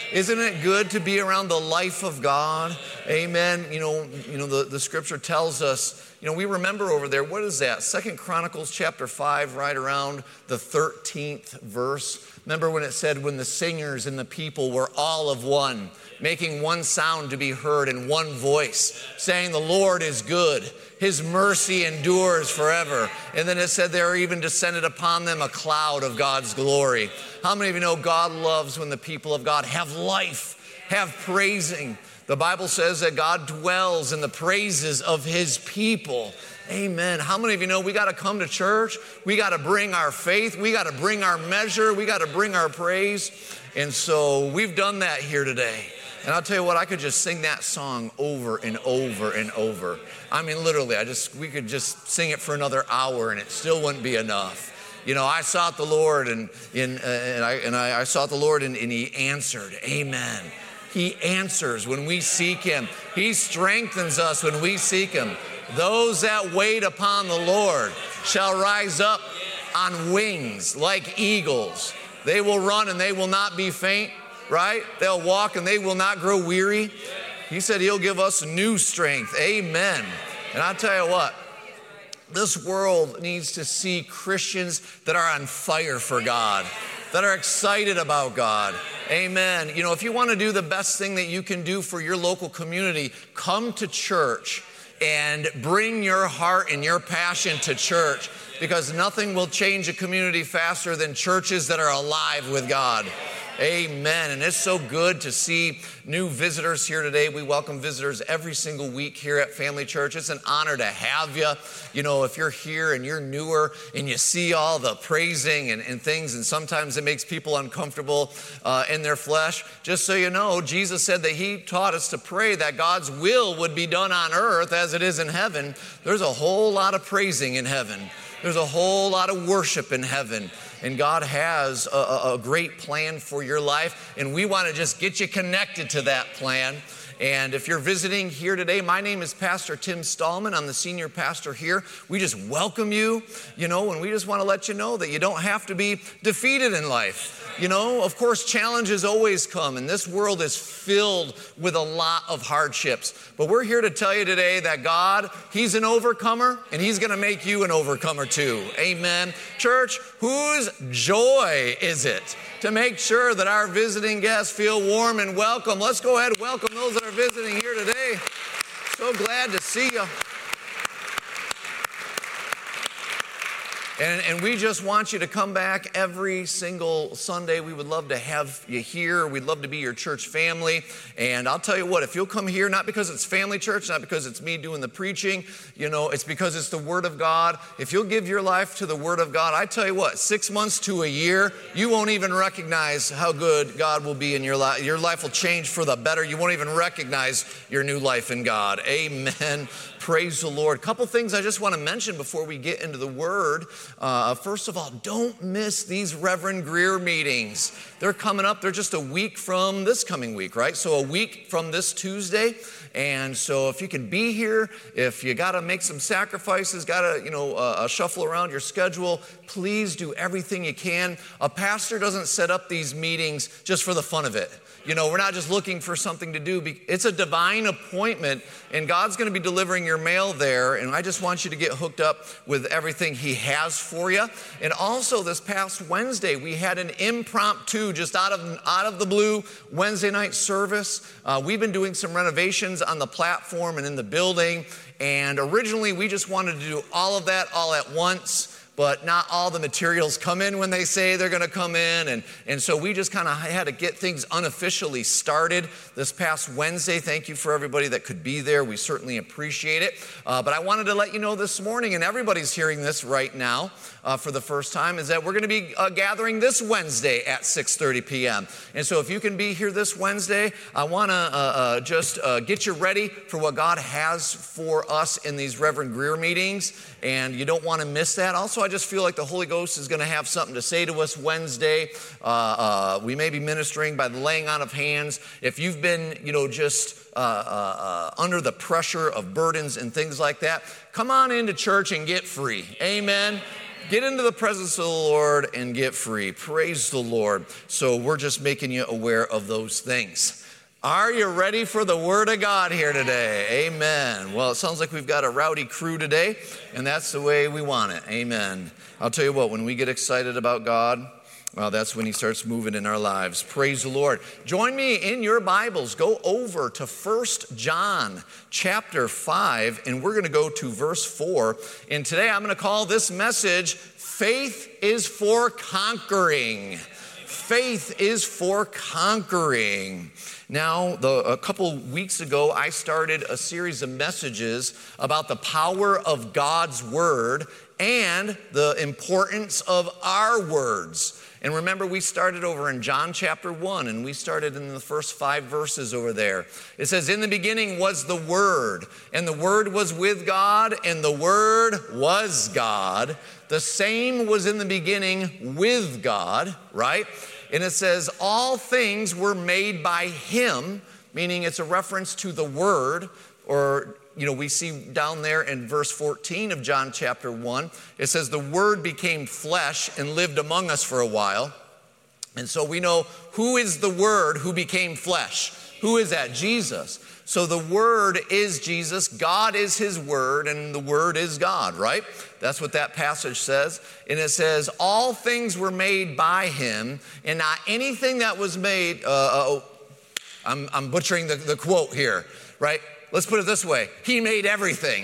Isn't it good to be around the life of God? Amen. The scripture tells us, we remember over there, what is that? 2 Chronicles chapter 5, right around the 13th verse. Remember when it said, when the singers and the people were all of one, making one sound to be heard in one voice, saying, the Lord is good. His mercy endures forever. And then it said there even descended upon them a cloud of God's glory. How many of you know God loves when the people of God have life, have praising? The Bible says that God dwells in the praises of his people. Amen. How many of you know we got to come to church? We got to bring our faith. We got to bring our measure. We got to bring our praise. And so we've done that here today. And I'll tell you what, I could just sing that song over and over and over. I mean, literally, we could just sing it for another hour and it still wouldn't be enough. I sought the Lord and I sought the Lord and he answered. Amen. He answers when we seek him. He strengthens us when we seek him. Those that wait upon the Lord shall rise up on wings like eagles. They will run and they will not be faint. Right? They'll walk and they will not grow weary. He said he'll give us new strength. Amen. And I'll tell you what, this world needs to see Christians that are on fire for God, that are excited about God. Amen. If you want to do the best thing that you can do for your local community, come to church and bring your heart and your passion to church, because nothing will change a community faster than churches that are alive with God. Amen. And it's so good to see new visitors here today. We welcome visitors every single week here at Family Church. It's an honor to have you. If you're here and you're newer and you see all the praising and things, and sometimes it makes people uncomfortable in their flesh, just so you know, Jesus said that he taught us to pray that God's will would be done on earth as it is in heaven. There's a whole lot of praising in heaven. There's a whole lot of worship in heaven. And God has a great plan for your life, and we want to just get you connected to that plan. And if you're visiting here today, my name is Pastor Tim Stallman. I'm the senior pastor here. We just welcome you, and we just want to let you know that you don't have to be defeated in life. Of course, challenges always come, and this world is filled with a lot of hardships. But we're here to tell you today that God, he's an overcomer, and he's going to make you an overcomer too. Amen. Church, whose joy is it to make sure that our visiting guests feel warm and welcome? Let's go ahead and welcome those that are visiting here today. So glad to see you. And we just want you to come back every single Sunday. We would love to have you here. We'd love to be your church family. And I'll tell you what, if you'll come here, not because it's family church, not because it's me doing the preaching, it's because it's the Word of God. If you'll give your life to the Word of God, I tell you what, 6 months to a year, you won't even recognize how good God will be in your life. Your life will change for the better. You won't even recognize your new life in God. Amen. Praise the Lord. A couple things I just want to mention before we get into the Word. First of all, don't miss these Reverend Greer meetings. They're coming up. They're just a week from this coming week, right? So a week from this Tuesday. And so if you can be here, if you got to make some sacrifices, got to, shuffle around your schedule, please do everything you can. A pastor doesn't set up these meetings just for the fun of it. We're not just looking for something to do. It's a divine appointment, and God's going to be delivering your mail there, and I just want you to get hooked up with everything he has for you. And also this past Wednesday, we had an impromptu, just out of the blue, Wednesday night service. We've been doing some renovations on the platform and in the building, and originally we just wanted to do all of that all at once. But not all the materials come in when they say they're going to come in. And so we just kind of had to get things unofficially started this past Wednesday. Thank you for everybody that could be there. We certainly appreciate it. But I wanted to let you know this morning, and everybody's hearing this right now for the first time, is that we're going to be gathering this Wednesday at 6:30 p.m. And so if you can be here this Wednesday, I want to just get you ready for what God has for us in these Reverend Greer meetings. And you don't want to miss that. Also, I just feel like the Holy Ghost is going to have something to say to us Wednesday. We may be ministering by the laying on of hands. If you've been, just under the pressure of burdens and things like that, come on into church and get free. Amen. Get into the presence of the Lord and get free. Praise the Lord. So we're just making you aware of those things. Are you ready for the Word of God here today? Amen. Well, it sounds like we've got a rowdy crew today, and that's the way we want it. Amen. I'll tell you what, when we get excited about God, well, that's when He starts moving in our lives. Praise the Lord. Join me in your Bibles. Go over to 1 John chapter 5, and we're going to go to verse 4. And today I'm going to call this message, Faith is for Conquering. Faith is for conquering. Now, a couple weeks ago, I started a series of messages about the power of God's Word and the importance of our words. And remember, we started over in John chapter 1, and we started in the first 5 verses over there. It says, in the beginning was the Word, and the Word was with God, and the Word was God. The same was in the beginning with God, right? And it says, all things were made by Him, meaning it's a reference to the Word, or we see down there in verse 14 of John chapter 1, it says, the Word became flesh and lived among us for a while. And so we know who is the Word who became flesh. Who is that? Jesus. So the Word is Jesus, God is His Word, and the Word is God, right? That's what that passage says. And it says, all things were made by Him, and not anything that was made, I'm butchering the quote here, right? Let's put it this way. He made everything.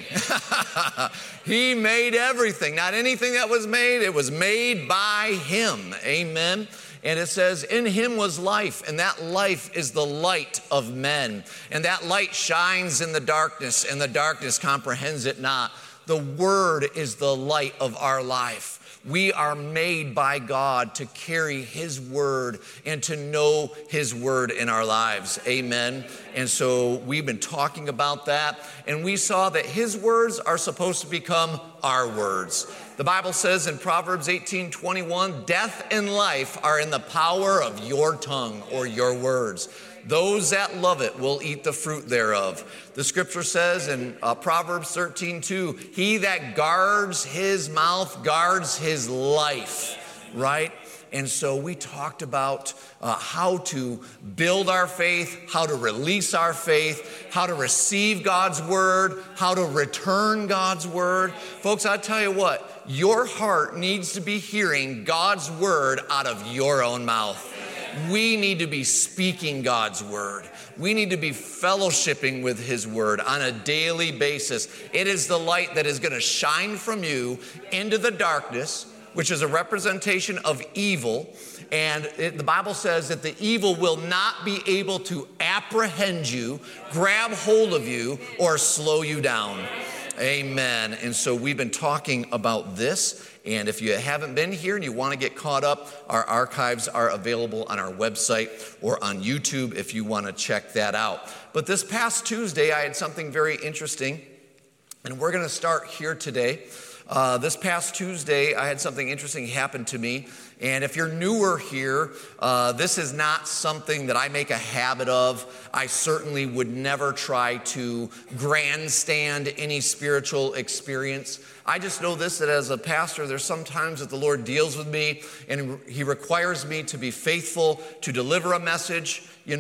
He made everything. Not anything that was made. It was made by Him. Amen. And it says, in Him was life, and that life is the light of men. And that light shines in the darkness, and the darkness comprehends it not. The Word is the light of our life. We are made by God to carry His Word and to know His Word in our lives. Amen. And so we've been talking about that, and we saw that His words are supposed to become our words. The Bible says in Proverbs 18:21, death and life are in the power of your tongue, or your words. Those that love it will eat the fruit thereof. The scripture says in Proverbs 13:2, he that guards his mouth guards his life, right? And so we talked about how to build our faith, how to release our faith, how to receive God's word, how to return God's word. Folks, I tell you what, your heart needs to be hearing God's word out of your own mouth. We need to be speaking God's word. We need to be fellowshipping with His word on a daily basis. It is the light that is going to shine from you into the darkness, which is a representation of evil. And the Bible says that the evil will not be able to apprehend you, grab hold of you, or slow you down. Amen. And so we've been talking about this. And if you haven't been here and you want to get caught up, our archives are available on our website or on YouTube if you want to check that out. But this past Tuesday, I had something very interesting, and we're going to start here today. This past Tuesday, I had something interesting happen to me. And if you're newer here, this is not something that I make a habit of. I certainly would never try to grandstand any spiritual experience. I just know this, that as a pastor, there's some times that the Lord deals with me and He requires me to be faithful to deliver a message,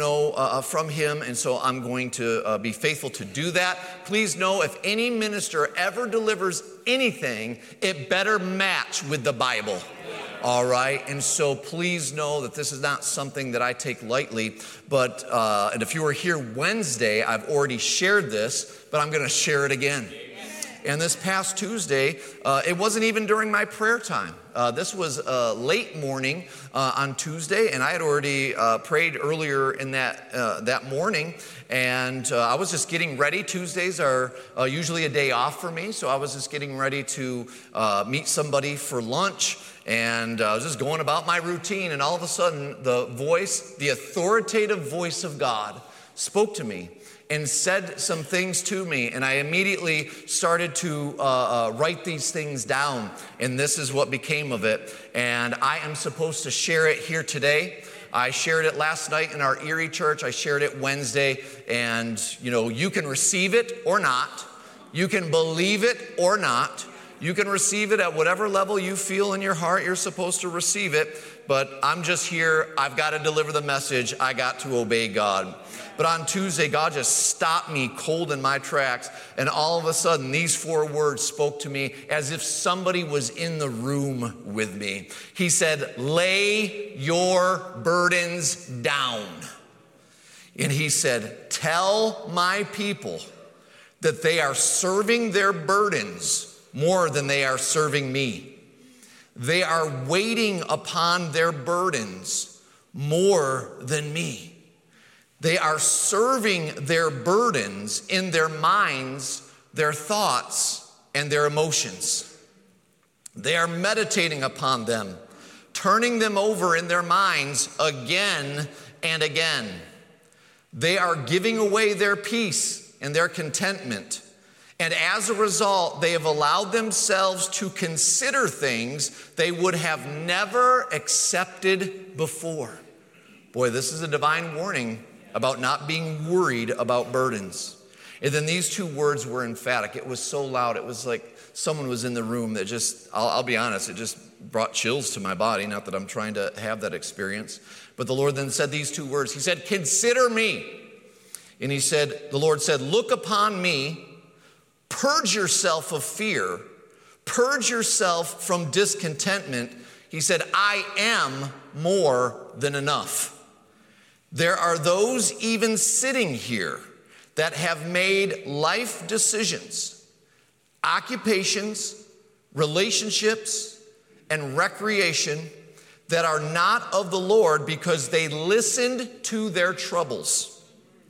from Him. And so I'm going to be faithful to do that. Please know, if any minister ever delivers anything, it better match with the Bible. All right, and so please know that this is not something that I take lightly, but and if you were here Wednesday, I've already shared this, but I'm going to share it again. And this past Tuesday, it wasn't even during my prayer time. This was late morning on Tuesday, and I had already prayed earlier in that morning, and I was just getting ready. Tuesdays are usually a day off for me, so I was just getting ready to meet somebody for lunch, and I was just going about my routine, and all of a sudden, the authoritative voice of God spoke to me and said some things to me, and I immediately started to write these things down, and this is what became of it, and I am supposed to share it here today. I shared it last night in our Erie church. I shared it Wednesday, and you can receive it or not. You can believe it or not. You can receive it at whatever level you feel in your heart you're supposed to receive it, but I'm just here. I've got to deliver the message. I got to obey God. But on Tuesday, God just stopped me cold in my tracks, and all of a sudden, these 4 words spoke to me as if somebody was in the room with me. He said, lay your burdens down. And he said, tell my people that they are serving their burdens more than they are serving me. They are waiting upon their burdens more than me. They are serving their burdens in their minds, their thoughts, and their emotions. They are meditating upon them, turning them over in their minds again and again. They are giving away their peace and their contentment. And as a result, they have allowed themselves to consider things they would have never accepted before. Boy, this is a divine warning about not being worried about burdens. And then these 2 words were emphatic. It was so loud. It was like someone was in the room that just, I'll be honest, it just brought chills to my body. Not that I'm trying to have that experience. But the Lord then said these 2 words. He said, consider me. And he said, the Lord said, look upon me, purge yourself of fear, purge yourself from discontentment. He said, I am more than enough. There are those even sitting here that have made life decisions, occupations, relationships, and recreation that are not of the Lord because they listened to their troubles.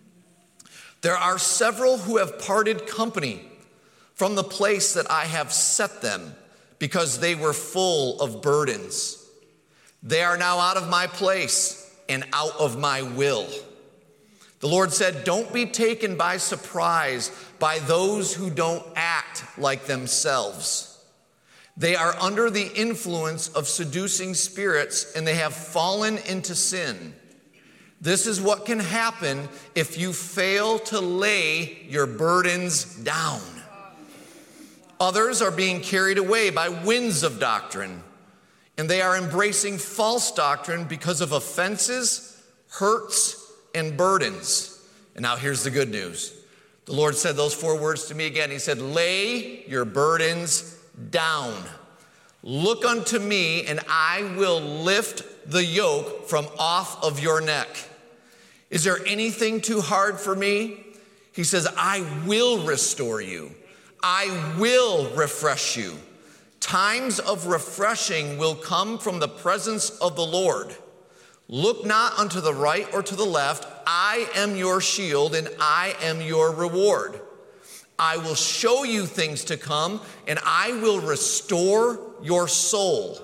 There are several who have parted company from the place that I have set them because they were full of burdens. They are now out of my place and out of my will. The Lord said, don't be taken by surprise by those who don't act like themselves. They are under the influence of seducing spirits, and they have fallen into sin. This is what can happen if you fail to lay your burdens down. Others are being carried away by winds of doctrine, and they are embracing false doctrine because of offenses, hurts, and burdens. And now here's the good news. The Lord said those 4 words to me again. He said, lay your burdens down. Look unto me, and I will lift the yoke from off of your neck. Is there anything too hard for me? He says, I will restore you. I will refresh you. Times of refreshing will come from the presence of the Lord. Look not unto the right or to the left. I am your shield and I am your reward. I will show you things to come, and I will restore your soul.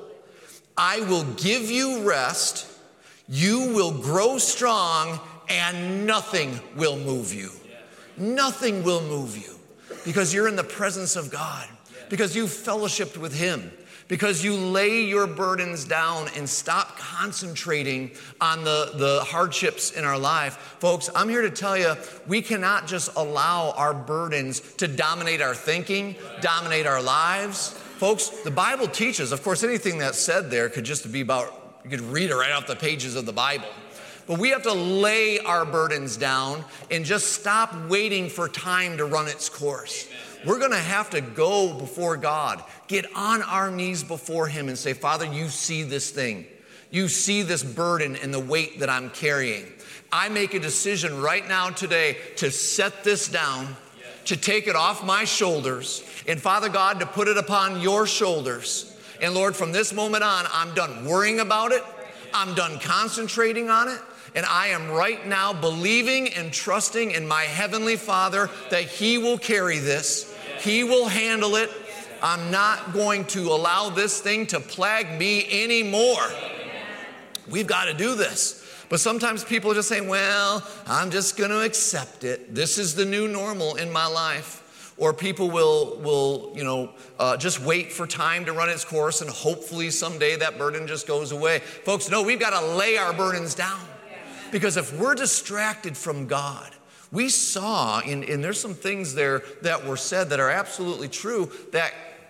I will give you rest. You will grow strong, and nothing will move you. Nothing will move you because you're in the presence of God, because you've fellowshiped with Him, because you lay your burdens down and stop concentrating on the hardships in our life. Folks, I'm here to tell you, we cannot just allow our burdens to dominate our thinking, dominate our lives. Folks, the Bible teaches, of course, anything that's said there could just be about, you could read it right off the pages of the Bible. But we have to lay our burdens down and just stop waiting for time to run its course. We're going to have to go before God, get on our knees before Him and say, Father, you see this thing. You see this burden and the weight that I'm carrying. I make a decision right now today to set this down, to take it off my shoulders, and Father God, to put it upon your shoulders. And Lord, from this moment on, I'm done worrying about it. I'm done concentrating on it. And I am right now believing and trusting in my Heavenly Father that He will carry this. He will handle it. I'm not going to allow this thing to plague me anymore. We've got to do this. But sometimes people are just saying, well, I'm just going to accept it. This is the new normal in my life. Or people will just wait for time to run its course, and hopefully someday that burden just goes away. Folks, no, we've got to lay our burdens down. Because if we're distracted from God, we saw, and there's some things there that were said that are absolutely true, that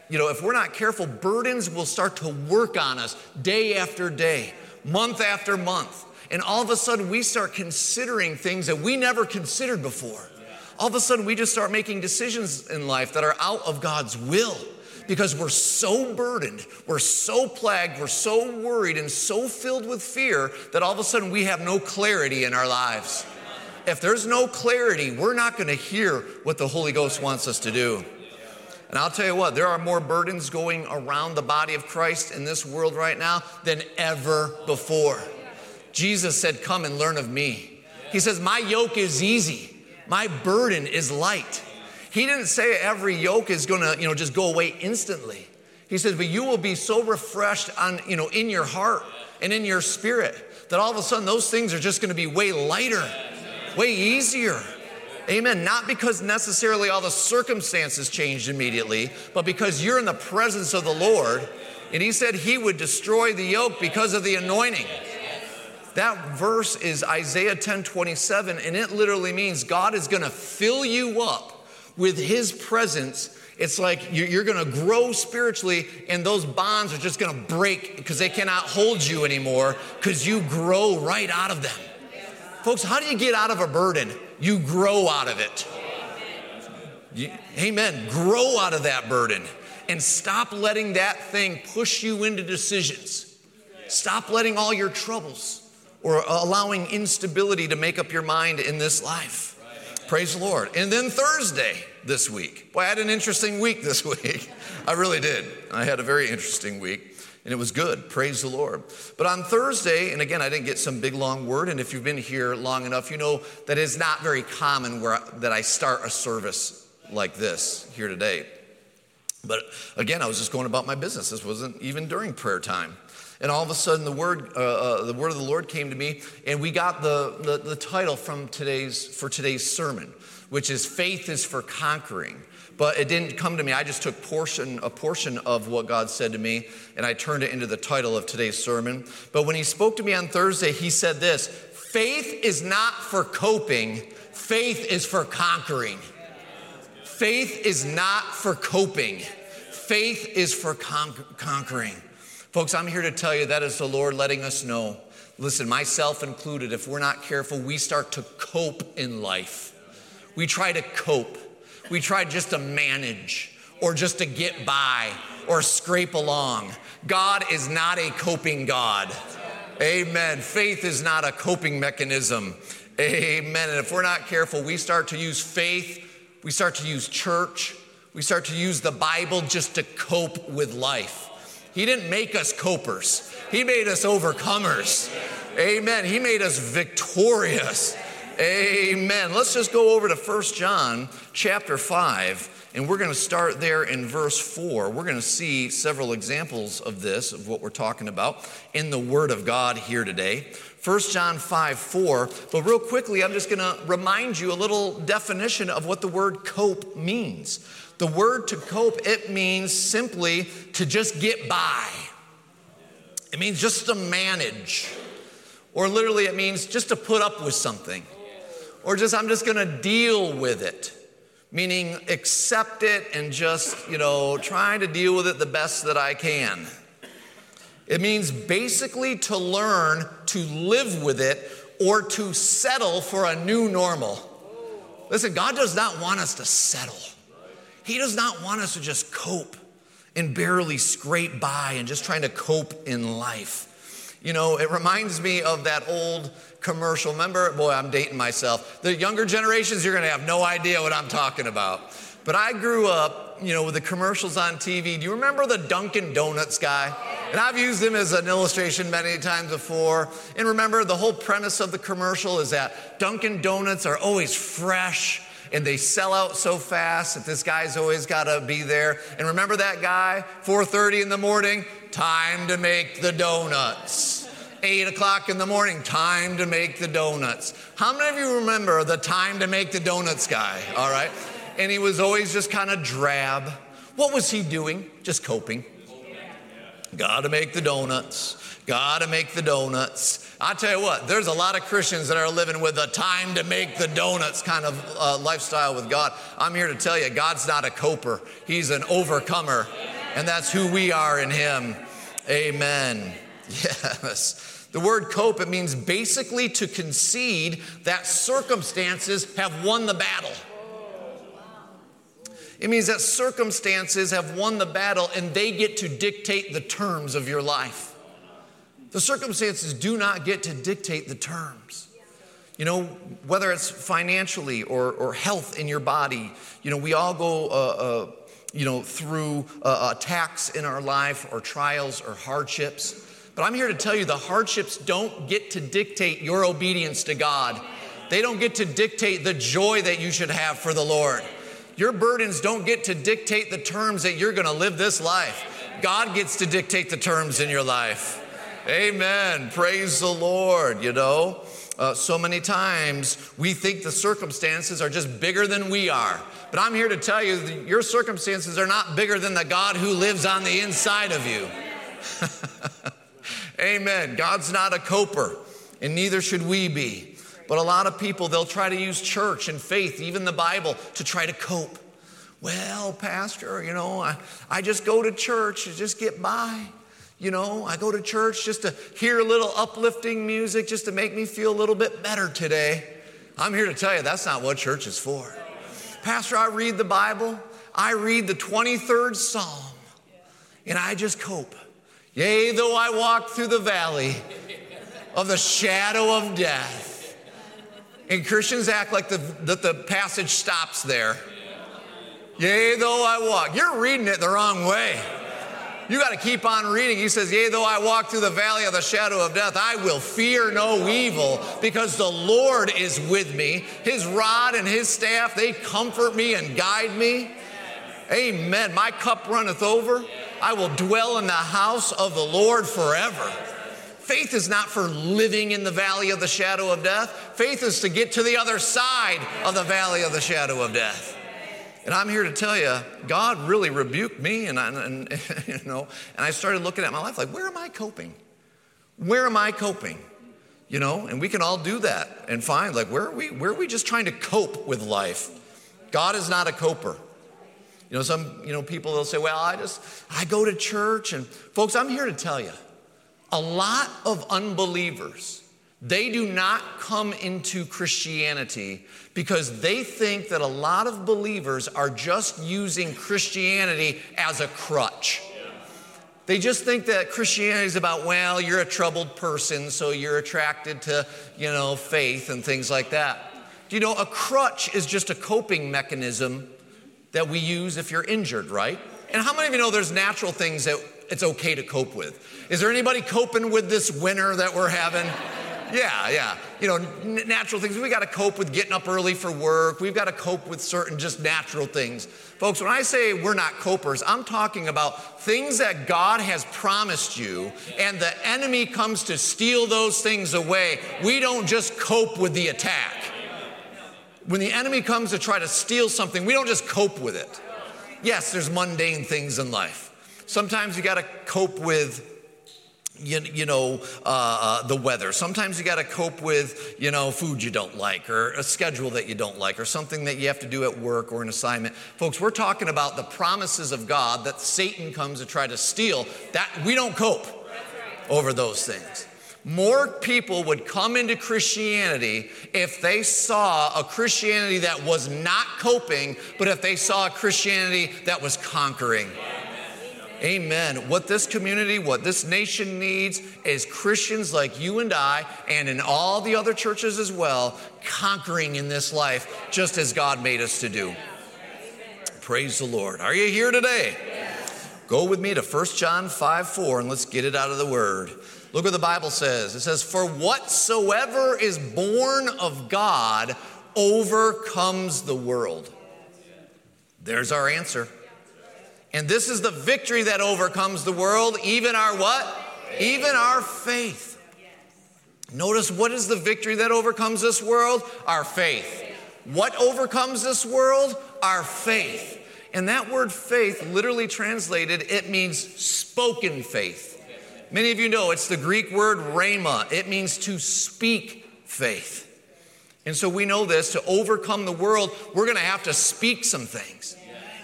if we're not careful, burdens will start to work on us day after day, month after month. And all of a sudden, we start considering things that we never considered before. All of a sudden, we just start making decisions in life that are out of God's will because we're so burdened, we're so plagued, we're so worried and so filled with fear that all of a sudden we have no clarity in our lives. If there's no clarity, we're not going to hear what the Holy Ghost wants us to do. And I'll tell you what, there are more burdens going around the body of Christ in this world right now than ever before. Jesus said, come and learn of me. He says, my yoke is easy. My burden is light. He didn't say every yoke is going to, just go away instantly. He says, but you will be so refreshed in your heart and in your spirit that all of a sudden those things are just going to be way lighter, way easier. Amen. Not because necessarily all the circumstances changed immediately, but because you're in the presence of the Lord. And he said he would destroy the yoke because of the anointing. That verse is Isaiah 10:27, and it literally means God is going to fill you up with his presence. It's like you're going to grow spiritually, and those bonds are just going to break because they cannot hold you anymore because you grow right out of them. Folks, how do you get out of a burden? You grow out of it. Amen. Grow out of that burden and stop letting that thing push you into decisions. Stop letting all your troubles or allowing instability to make up your mind in this life. Praise the Lord. And then Thursday this week. Boy, I had an interesting week this week. I really did. I had a very interesting week, and it was good. Praise the Lord. But on Thursday, and again, I didn't get some big long word, and if you've been here long enough, you know that it's not very common that I start a service like this here today. But again, I was just going about my business. This wasn't even during prayer time. And all of a sudden, the word of the Lord came to me, and we got the title for today's sermon, which is "Faith is for Conquering." But it didn't come to me. I just took a portion of what God said to me, and I turned it into the title of today's sermon. But when he spoke to me on Thursday, he said this: "Faith is not for coping. Faith is for conquering." Faith is not for coping. Faith is for conquering. Folks, I'm here to tell you that is the Lord letting us know. Listen, myself included, if we're not careful, we start to cope in life. We try to cope. We try just to manage or just to get by or scrape along. God is not a coping God. Amen. Faith is not a coping mechanism. Amen. And if we're not careful, we start to use faith, we start to use church, we start to use the Bible just to cope with life. He didn't make us copers. He made us overcomers. Amen. He made us victorious. Amen. Let's just go over to 1 John chapter 5, and we're going to start there in verse 4. We're going to see several examples of this, of what we're talking about in the Word of God here today. 1 John 5:4. But real quickly, I'm just going to remind you a little definition of what the word cope means. The word to cope, it means simply to just get by. It means just to manage. Or literally it means just to put up with something. Or I'm just going to deal with it. Meaning accept it and just, trying to deal with it the best that I can. It means basically to learn to live with it or to settle for a new normal. Listen, God does not want us to settle. He does not want us to just cope and barely scrape by and just trying to cope in life. It reminds me of that old commercial. Remember, boy, I'm dating myself. The younger generations, you're going to have no idea what I'm talking about. But I grew up, with the commercials on TV. Do you remember the Dunkin' Donuts guy? And I've used him as an illustration many times before. And remember, the whole premise of the commercial is that Dunkin' Donuts are always fresh. And they sell out so fast that this guy's always got to be there. And remember that guy, 4:30 in the morning, time to make the donuts. 8 o'clock in the morning, time to make the donuts. How many of you remember the time to make the donuts guy, all right? And he was always just kind of drab. What was he doing? Just coping. Got to make the donuts. Got to make the donuts. I tell you what, there's a lot of Christians that are living with a time to make the donuts kind of lifestyle with God. I'm here to tell you, God's not a coper. He's an overcomer. And that's who we are in him. Amen. Yes. The word cope, it means basically to concede that circumstances have won the battle. It means that circumstances have won the battle and they get to dictate the terms of your life. The circumstances do not get to dictate the terms. You know, whether it's financially or health in your body, you know, we all go, through attacks in our life or trials or hardships. But I'm here to tell you the hardships don't get to dictate your obedience to God. They don't get to dictate the joy that you should have for the Lord. Your burdens don't get to dictate the terms that you're going to live this life. God gets to dictate the terms in your life. Amen. Praise the Lord, you know. So many times we think the circumstances are just bigger than we are. But I'm here to tell you that your circumstances are not bigger than the God who lives on the inside of you. Amen. God's not a coper, and neither should we be. But a lot of people, they'll try to use church and faith, even the Bible, to try to cope. Well, Pastor, you know, I just go to church to just get by. You know, I go to church just to hear a little uplifting music, just to make me feel a little bit better today. I'm here to tell you that's not what church is for. Pastor, I read the Bible. I read the 23rd Psalm, and I just cope. Yea, though I walk through the valley of the shadow of death. And Christians act like that the passage stops there. Yea, though I walk. You're reading it the wrong way. You got to keep on reading. He says, yea, though I walk through the valley of the shadow of death, I will fear no evil because the Lord is with me. His rod and his staff, they comfort me and guide me. Amen. My cup runneth over. I will dwell in the house of the Lord forever. Faith is not for living in the valley of the shadow of death. Faith is to get to the other side of the valley of the shadow of death. And I'm here to tell you, God really rebuked me, and I started looking at my life like, where am I coping? Where am I coping? You know, and we can all do that and find like, where are we just trying to cope with life? God is not a coper. You know, some people, they'll say, well, I go to church, and folks, I'm here to tell you, a lot of unbelievers, they do not come into Christianity because they think that a lot of believers are just using Christianity as a crutch. They just think that Christianity is about, well, you're a troubled person, so you're attracted to, faith and things like that. You know, a crutch is just a coping mechanism that we use if you're injured, right? And how many of you know there's natural things that it's okay to cope with? Is there anybody coping with this winter that we're having? Yeah. You know, natural things. We got to cope with getting up early for work. We've got to cope with certain just natural things. Folks, when I say we're not copers, I'm talking about things that God has promised you, and the enemy comes to steal those things away. We don't just cope with the attack. When the enemy comes to try to steal something, we don't just cope with it. Yes, there's mundane things in life. Sometimes you got to cope with the weather. Sometimes you got to cope with, food you don't like, or a schedule that you don't like, or something that you have to do at work or an assignment. Folks, we're talking about the promises of God that Satan comes to try to steal. That we don't cope over those things. More people would come into Christianity if they saw a Christianity that was not coping, but if they saw a Christianity that was conquering. Amen. What this community, what this nation needs is Christians like you and I, and in all the other churches as well, conquering in this life just as God made us to do. Praise the Lord. Are you here today? Go with me to 1 John 5:4 and let's get it out of the Word. Look what the Bible says. It says, for whatsoever is born of God overcomes the world. There's our answer. And this is the victory that overcomes the world, even our what? Even our faith. Notice, what is the victory that overcomes this world? Our faith. What overcomes this world? Our faith. And that word faith, literally translated, it means spoken faith. Many of you know it's the Greek word rhema. It means to speak faith. And so we know this, to overcome the world, we're going to have to speak some things.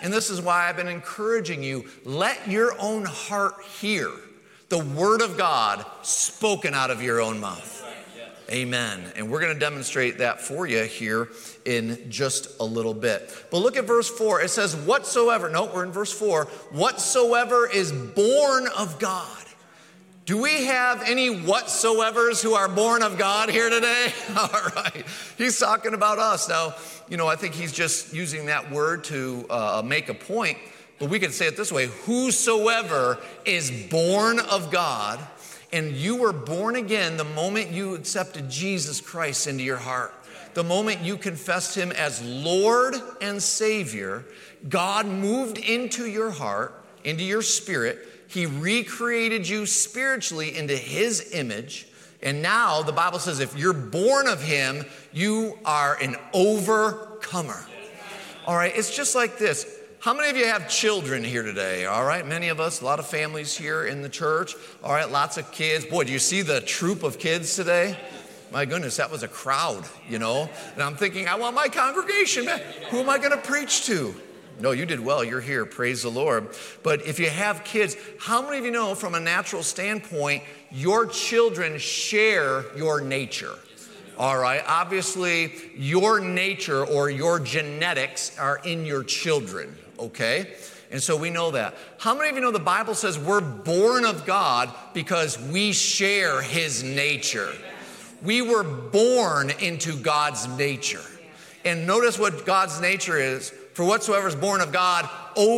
And this is why I've been encouraging you, let your own heart hear the word of God spoken out of your own mouth. Amen. And we're going to demonstrate that for you here in just a little bit. But look at verse 4. It says, whatsoever, no, we're in verse 4, whatsoever is born of God. Do we have any whatsoevers who are born of God here today? All right. He's talking about us. Now, I think he's just using that word to make a point, but we could say it this way: whosoever is born of God. And you were born again the moment you accepted Jesus Christ into your heart. The moment you confessed him as Lord and Savior, God moved into your heart, into your spirit. He recreated you spiritually into his image. And now the Bible says if you're born of him, you are an overcomer. All right, it's just like this. How many of you have children here today? All right, many of us, a lot of families here in the church. All right, lots of kids. Boy, do you see the troop of kids today? My goodness, that was a crowd, And I'm thinking, I want my congregation back. Who am I going to preach to? No, you did well. You're here. Praise the Lord. But if you have kids, how many of you know from a natural standpoint, your children share your nature? All right, obviously, your nature or your genetics are in your children, okay? And so we know that. How many of you know the Bible says we're born of God because we share his nature? We were born into God's nature. And notice what God's nature is. For whatsoever is born of God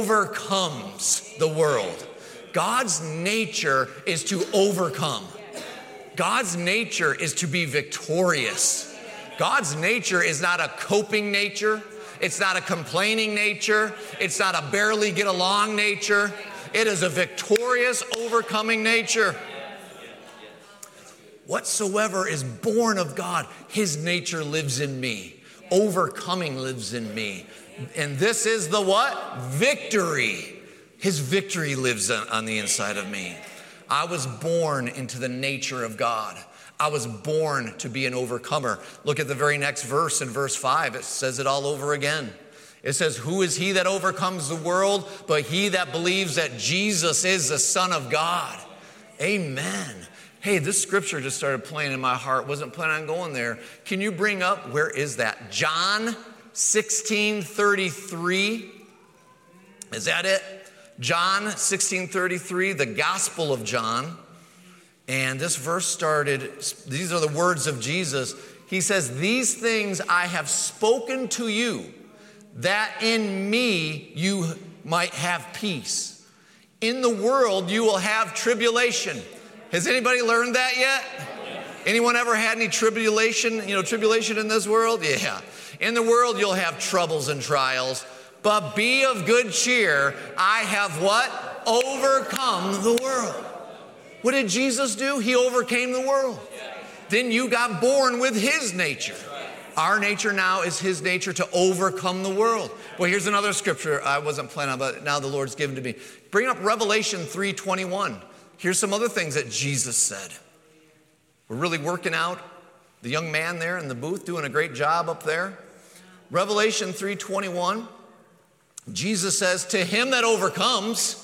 overcomes the world. God's nature is to overcome. God's nature is to be victorious. God's nature is not a coping nature. It's not a complaining nature. It's not a barely get along nature. It is a victorious, overcoming nature. Whatsoever is born of God, his nature lives in me. Overcoming lives in me. And this is the what? Victory. His victory lives on the inside of me. I was born into the nature of God. I was born to be an overcomer. Look at the very next verse in verse 5. It says it all over again. It says, who is he that overcomes the world but he that believes that Jesus is the Son of God? Amen. Hey, this scripture just started playing in my heart. Wasn't planning on going there. Can you bring up, where is that? John 16:33. Is that it? John 16:33, the Gospel of John. And this verse started, these are the words of Jesus. He says, these things I have spoken to you, that in me you might have peace. In the world you will have tribulation. Has anybody learned that yet? Anyone ever had any tribulation in this world? Yeah. In the world you'll have troubles and trials. But be of good cheer. I have what? Overcome the world. What did Jesus do? He overcame the world. Then you got born with his nature. Our nature now is his nature to overcome the world. Well, here's another scripture I wasn't planning on, but now the Lord's given to me. Bring up Revelation 3:21. Here's some other things that Jesus said. We're really working out. The young man there in the booth doing a great job up there. Revelation 3:21. Jesus says, to him that overcomes,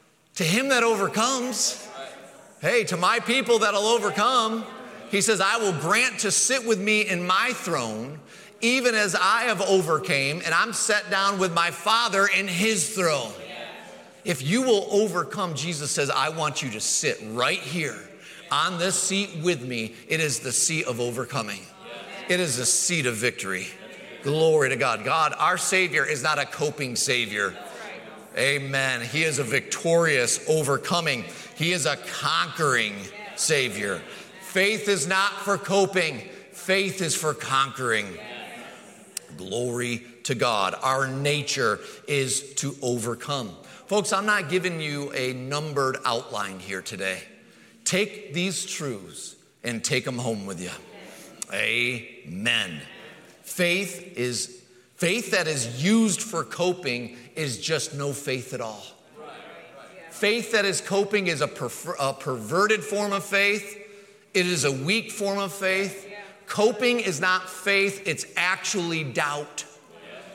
hey, to my people that'll overcome, he says, I will grant to sit with me in my throne, even as I have overcame, and I'm set down with my Father in his throne. If you will overcome, Jesus says, I want you to sit right here on this seat with me. It is the seat of overcoming. It is the seat of victory. Glory to God. God, our Savior, is not a coping Savior. Amen. He is a victorious, overcoming. He is a conquering Savior. Faith is not for coping. Faith is for conquering. Glory to God. Our nature is to overcome. Folks, I'm not giving you a numbered outline here today. Take these truths and take them home with you. Amen. Faith that is used for coping is just no faith at all. Faith that is coping is a perverted form of faith. It is a weak form of faith. Coping is not faith, it's actually doubt.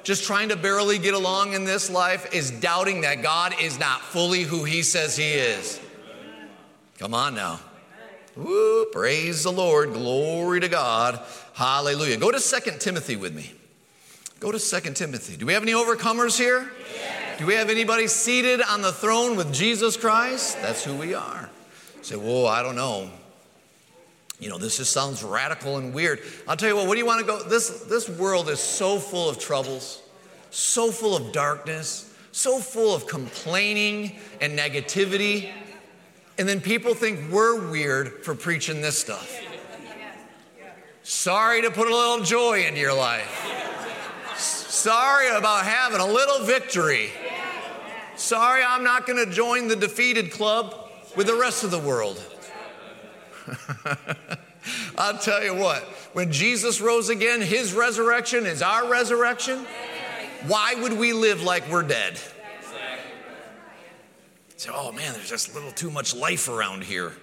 just trying to barely get along in this life is doubting that God is not fully who he says he is. Come on now. Woo, praise the Lord. Glory to God. Hallelujah. Go to 2 Timothy with me. Go to 2 Timothy. Do we have any overcomers here? Yes. Do we have anybody seated on the throne with Jesus Christ? That's who we are. You say, whoa, I don't know. You know, this just sounds radical and weird. I'll tell you what do you want to go? This world is so full of troubles, so full of darkness, so full of complaining and negativity. And then people think we're weird for preaching this stuff. Sorry to put a little joy into your life. Sorry about having a little victory. Sorry I'm not going to join the defeated club with the rest of the world. I'll tell you what, when Jesus rose again, his resurrection is our resurrection. Why would we live like we're dead? Say, oh man, there's just a little too much life around here.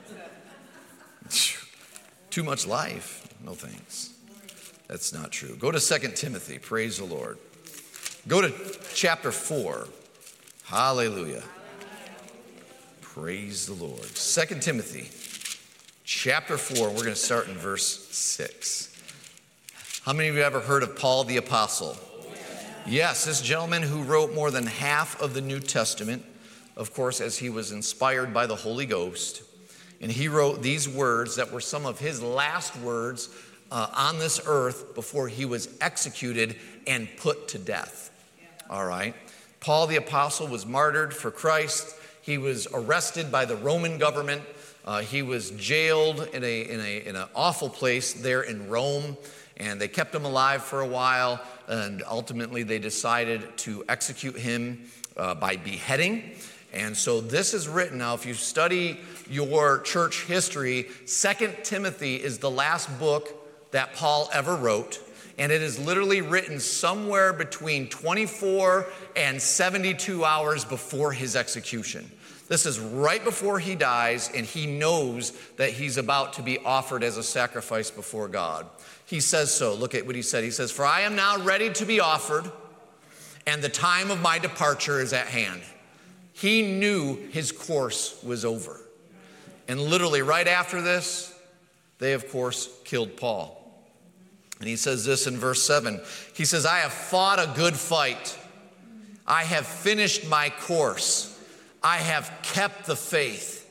Too much life? No thanks. That's not true. Go to 2 Timothy. Praise the Lord. Go to chapter 4. Hallelujah. Praise the Lord. 2 Timothy chapter 4. We're going to start in verse 6. How many of you ever heard of Paul the Apostle? Yes, this gentleman who wrote more than half of the New Testament, of course, as he was inspired by the Holy Ghost. And he wrote these words that were some of his last words on this earth before he was executed and put to death. All right. Paul the Apostle was martyred for Christ. He was arrested by the Roman government. He was jailed in an awful place there in Rome, and they kept him alive for a while, and ultimately they decided to execute him by beheading. And so this is written. Now, if you study your church history, 2 Timothy is the last book that Paul ever wrote, and it is literally written somewhere between 24 and 72 hours before his execution. This is right before he dies, and he knows that he's about to be offered as a sacrifice before God. He says so. Look at what he said. He says, "For I am now ready to be offered, and the time of my departure is at hand." He knew his course was over. And literally right after this, they, of course, killed Paul. And he says this in verse 7. He says, "I have fought a good fight. I have finished my course. I have kept the faith.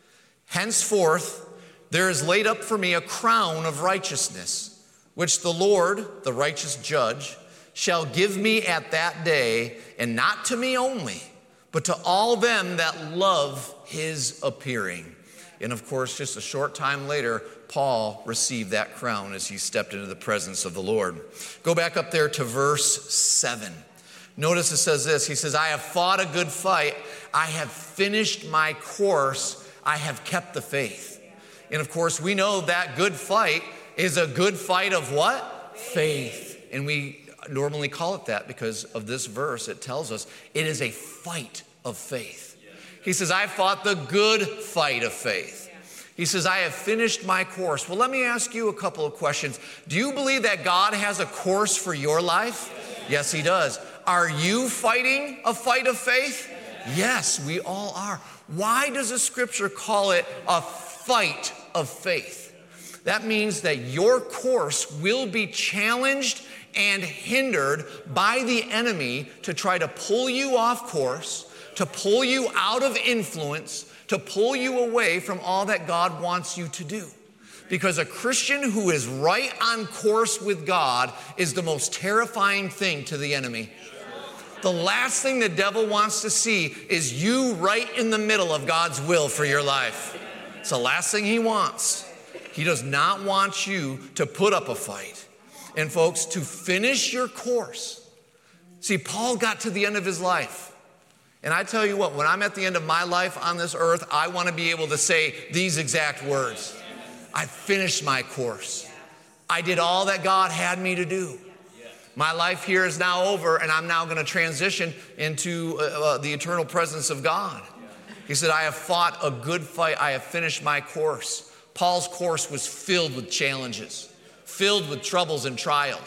Henceforth, there is laid up for me a crown of righteousness, which the Lord, the righteous judge, shall give me at that day, and not to me only, but to all them that love his appearing." And of course, just a short time later, Paul received that crown as he stepped into the presence of the Lord. Go back up there to verse 7. Notice it says this. He says, "I have fought a good fight. I have finished my course. I have kept the faith." And of course, we know that good fight is a good fight of what? Faith. And we normally call it that because of this verse. It tells us it is a fight of faith. He says, "I fought the good fight of faith." He says, "I have finished my course." Well, let me ask you a couple of questions. Do you believe that God has a course for your life? Yes, he does. Are you fighting a fight of faith? Yes, we all are. Why does the scripture call it a fight of faith? That means that your course will be challenged and hindered by the enemy to try to pull you off course, to pull you out of influence, to pull you away from all that God wants you to do. Because a Christian who is right on course with God is the most terrifying thing to the enemy. The last thing the devil wants to see is you right in the middle of God's will for your life. It's the last thing he wants. He does not want you to put up a fight. And folks, to finish your course. See, Paul got to the end of his life. And I tell you what, when I'm at the end of my life on this earth, I want to be able to say these exact words. I finished my course. I did all that God had me to do. My life here is now over, and I'm now going to transition into the eternal presence of God. He said, "I have fought a good fight. I have finished my course." Paul's course was filled with challenges, filled with troubles and trials.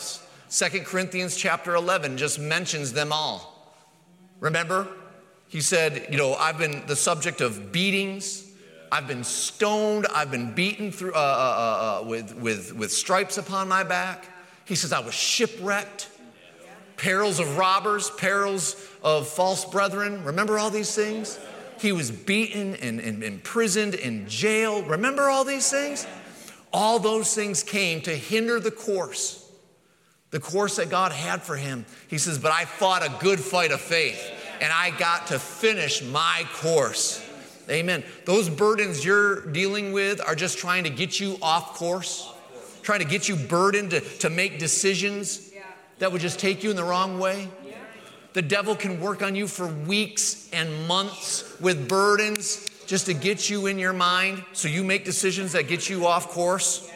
2 Corinthians chapter 11 just mentions them all. Remember? He said, I've been the subject of beatings. I've been stoned. I've been beaten through with stripes upon my back. He says, I was shipwrecked. Perils of robbers, perils of false brethren. Remember all these things? He was beaten and imprisoned in jail. Remember all these things? All those things came to hinder the course that God had for him. He says, but I fought a good fight of faith, and I got to finish my course. Amen. Those burdens you're dealing with are just trying to get you off course, trying to get you burdened to make decisions that would just take you in the wrong way. The devil can work on you for weeks and months with burdens just to get you in your mind so you make decisions that get you off course.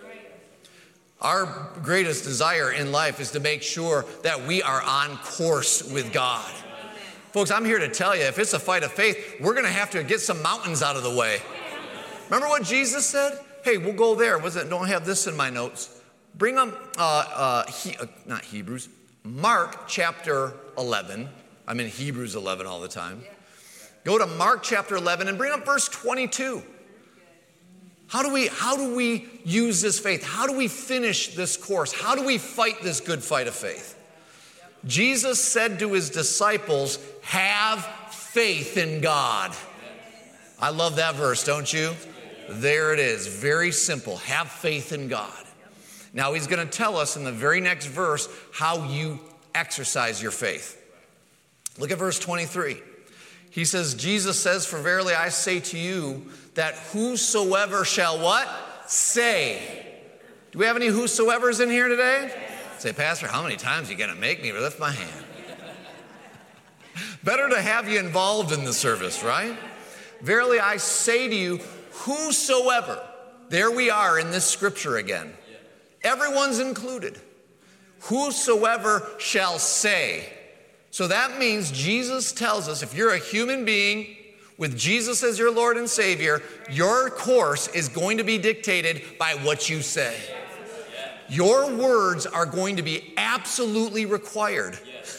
Our greatest desire in life is to make sure that we are on course with God. Folks, I'm here to tell you, if it's a fight of faith, we're going to have to get some mountains out of the way. Remember what Jesus said? Hey, we'll go there. Don't have this in my notes. Bring them, not Hebrews, Mark chapter 11. I'm in Hebrews 11 all the time. Go to Mark chapter 11 and bring up verse 22. How do we use this faith? How do we finish this course? How do we fight this good fight of faith? Jesus said to his disciples, have faith in God. I love that verse, don't you? There it is. Very simple. Have faith in God. Now he's going to tell us in the very next verse how you exercise your faith. Look at verse 23. He says, Jesus says, for verily I say to you that whosoever shall what? Say. Do we have any whosoevers in here today? Say, Pastor, how many times are you going to make me lift my hand? Better to have you involved in the service, right? Verily I say to you, whosoever. There we are in this scripture again. Everyone's included. Whosoever shall say. So that means Jesus tells us if you're a human being with Jesus as your Lord and Savior, your course is going to be dictated by what you say. Your words are going to be absolutely required.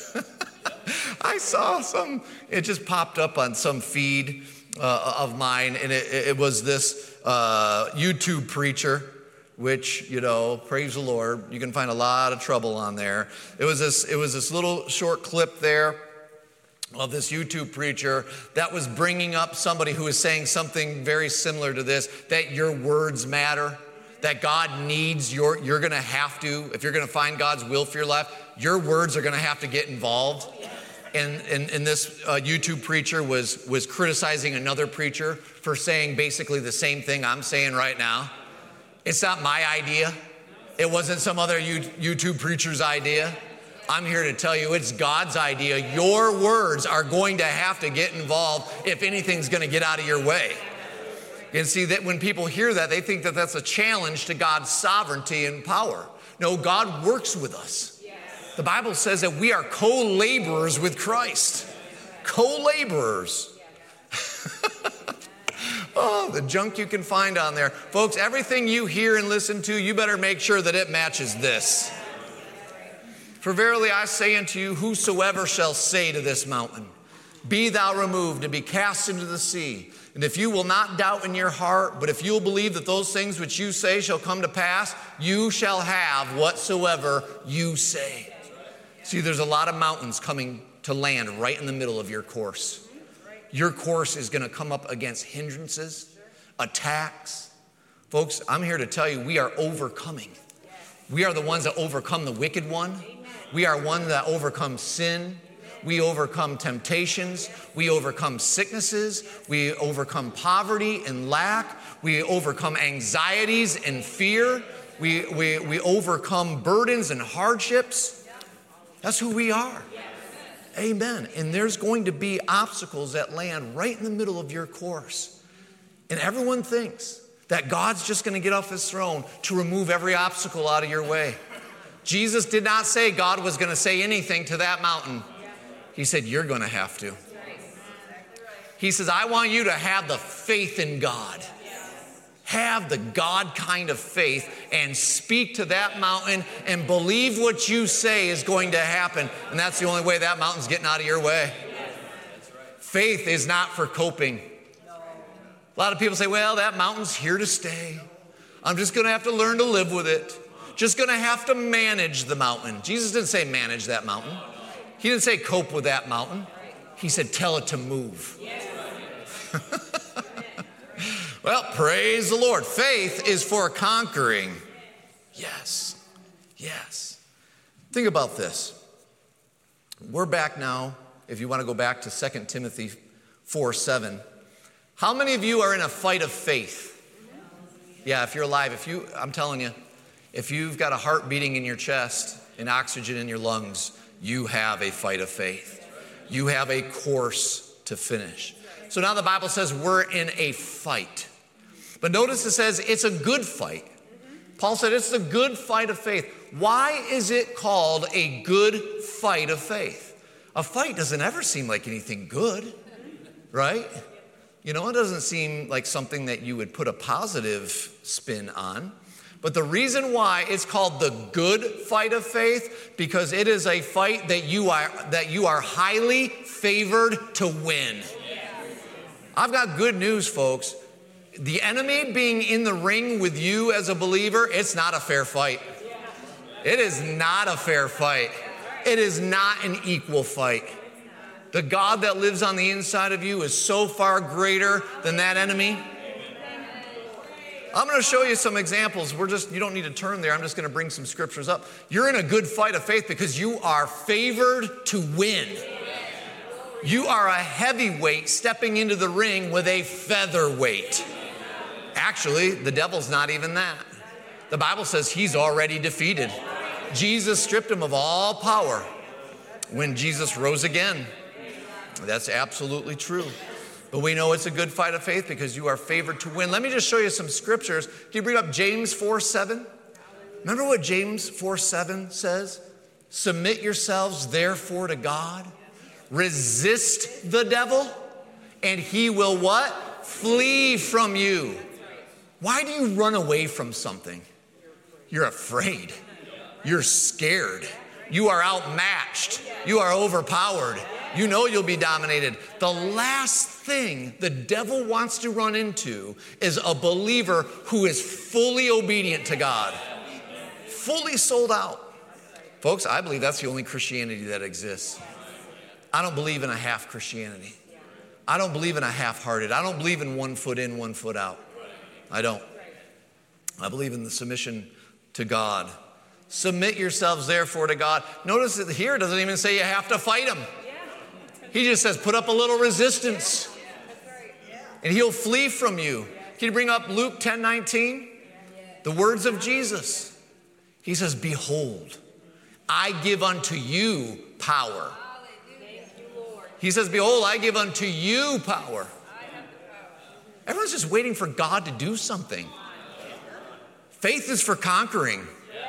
I saw it just popped up on some feed of mine, and it was this YouTube preacher, which, praise the Lord, you can find a lot of trouble on there. It was this little short clip there of this YouTube preacher that was bringing up somebody who was saying something very similar to this, that your words matter, that God needs you're going to have to, if you're going to find God's will for your life, your words are going to have to get involved. And this YouTube preacher was criticizing another preacher for saying basically the same thing I'm saying right now. It's not my idea. It wasn't some other YouTube preacher's idea. I'm here to tell you it's God's idea. Your words are going to have to get involved if anything's going to get out of your way. And see that when people hear that, they think that that's a challenge to God's sovereignty and power. No, God works with us. The Bible says that we are co-laborers with Christ. Co-laborers. Oh, the junk you can find on there. Folks, everything you hear and listen to, you better make sure that it matches this. For verily I say unto you, whosoever shall say to this mountain, be thou removed and be cast into the sea. And if you will not doubt in your heart, but if you will believe that those things which you say shall come to pass, you shall have whatsoever you say. See, there's a lot of mountains coming to land right in the middle of your course. Your course is going to come up against hindrances, attacks. Folks, I'm here to tell you we are overcoming. We are the ones that overcome the wicked one. We are one that overcome sin. We overcome temptations. We overcome sicknesses. We overcome poverty and lack. We overcome anxieties and fear. We overcome burdens and hardships. That's who we are. Amen. And there's going to be obstacles that land right in the middle of your course. And everyone thinks that God's just going to get off his throne to remove every obstacle out of your way. Jesus did not say God was going to say anything to that mountain. He said, you're going to have to. He says, I want you to have the faith in God. have the God kind of faith and speak to that mountain and believe what you say is going to happen. And that's the only way that mountain's getting out of your way. Faith is not for coping. A lot of people say, well, that mountain's here to stay. I'm just going to have to learn to live with it. Just going to have to manage the mountain. Jesus didn't say manage that mountain. He didn't say cope with that mountain. He said tell it to move. Well, praise the Lord. Faith is for conquering. Yes. Yes. Think about this. We're back now, if you want to go back to 2 Timothy 4:7. How many of you are in a fight of faith? Yeah, if you're alive, I'm telling you, if you've got a heart beating in your chest and oxygen in your lungs, you have a fight of faith. You have a course to finish. So now the Bible says we're in a fight. But notice it says it's a good fight. Paul said it's a good fight of faith. Why is it called a good fight of faith? A fight doesn't ever seem like anything good, right? You know, it doesn't seem like something that you would put a positive spin on. But the reason why it's called the good fight of faith, because it is a fight that you are highly favored to win. I've got good news, folks. The enemy being in the ring with you as a believer, it's not a fair fight. It is not a fair fight. It is not an equal fight. The God that lives on the inside of you is so far greater than that enemy. I'm going to show you some examples. You don't need to turn there. I'm just going to bring some scriptures up. You're in a good fight of faith because you are favored to win. You are a heavyweight stepping into the ring with a featherweight. Actually, the devil's not even that. The Bible says he's already defeated. Jesus stripped him of all power when Jesus rose again. That's absolutely true. But we know it's a good fight of faith because you are favored to win. Let me just show you some scriptures. Can you bring up James 4:7? Remember what James 4:7 says? Submit yourselves therefore to God. Resist the devil and he will what? Flee from you. Why do you run away from something? You're afraid. You're scared. You are outmatched. You are overpowered. You know you'll be dominated. The last thing the devil wants to run into is a believer who is fully obedient to God. Fully sold out. Folks, I believe that's the only Christianity that exists. I don't believe in a half Christianity. I don't believe in a half-hearted. I don't believe in 1 foot in, 1 foot out. I don't. I believe in the submission to God. Submit yourselves therefore to God. Notice that here it doesn't even say you have to fight him. He just says put up a little resistance and he'll flee from you. Can you bring up Luke 10:19? The words of Jesus. He says, behold, I give unto you power. He says, behold, I give unto you power. Everyone's just waiting for God to do something. Faith is for conquering.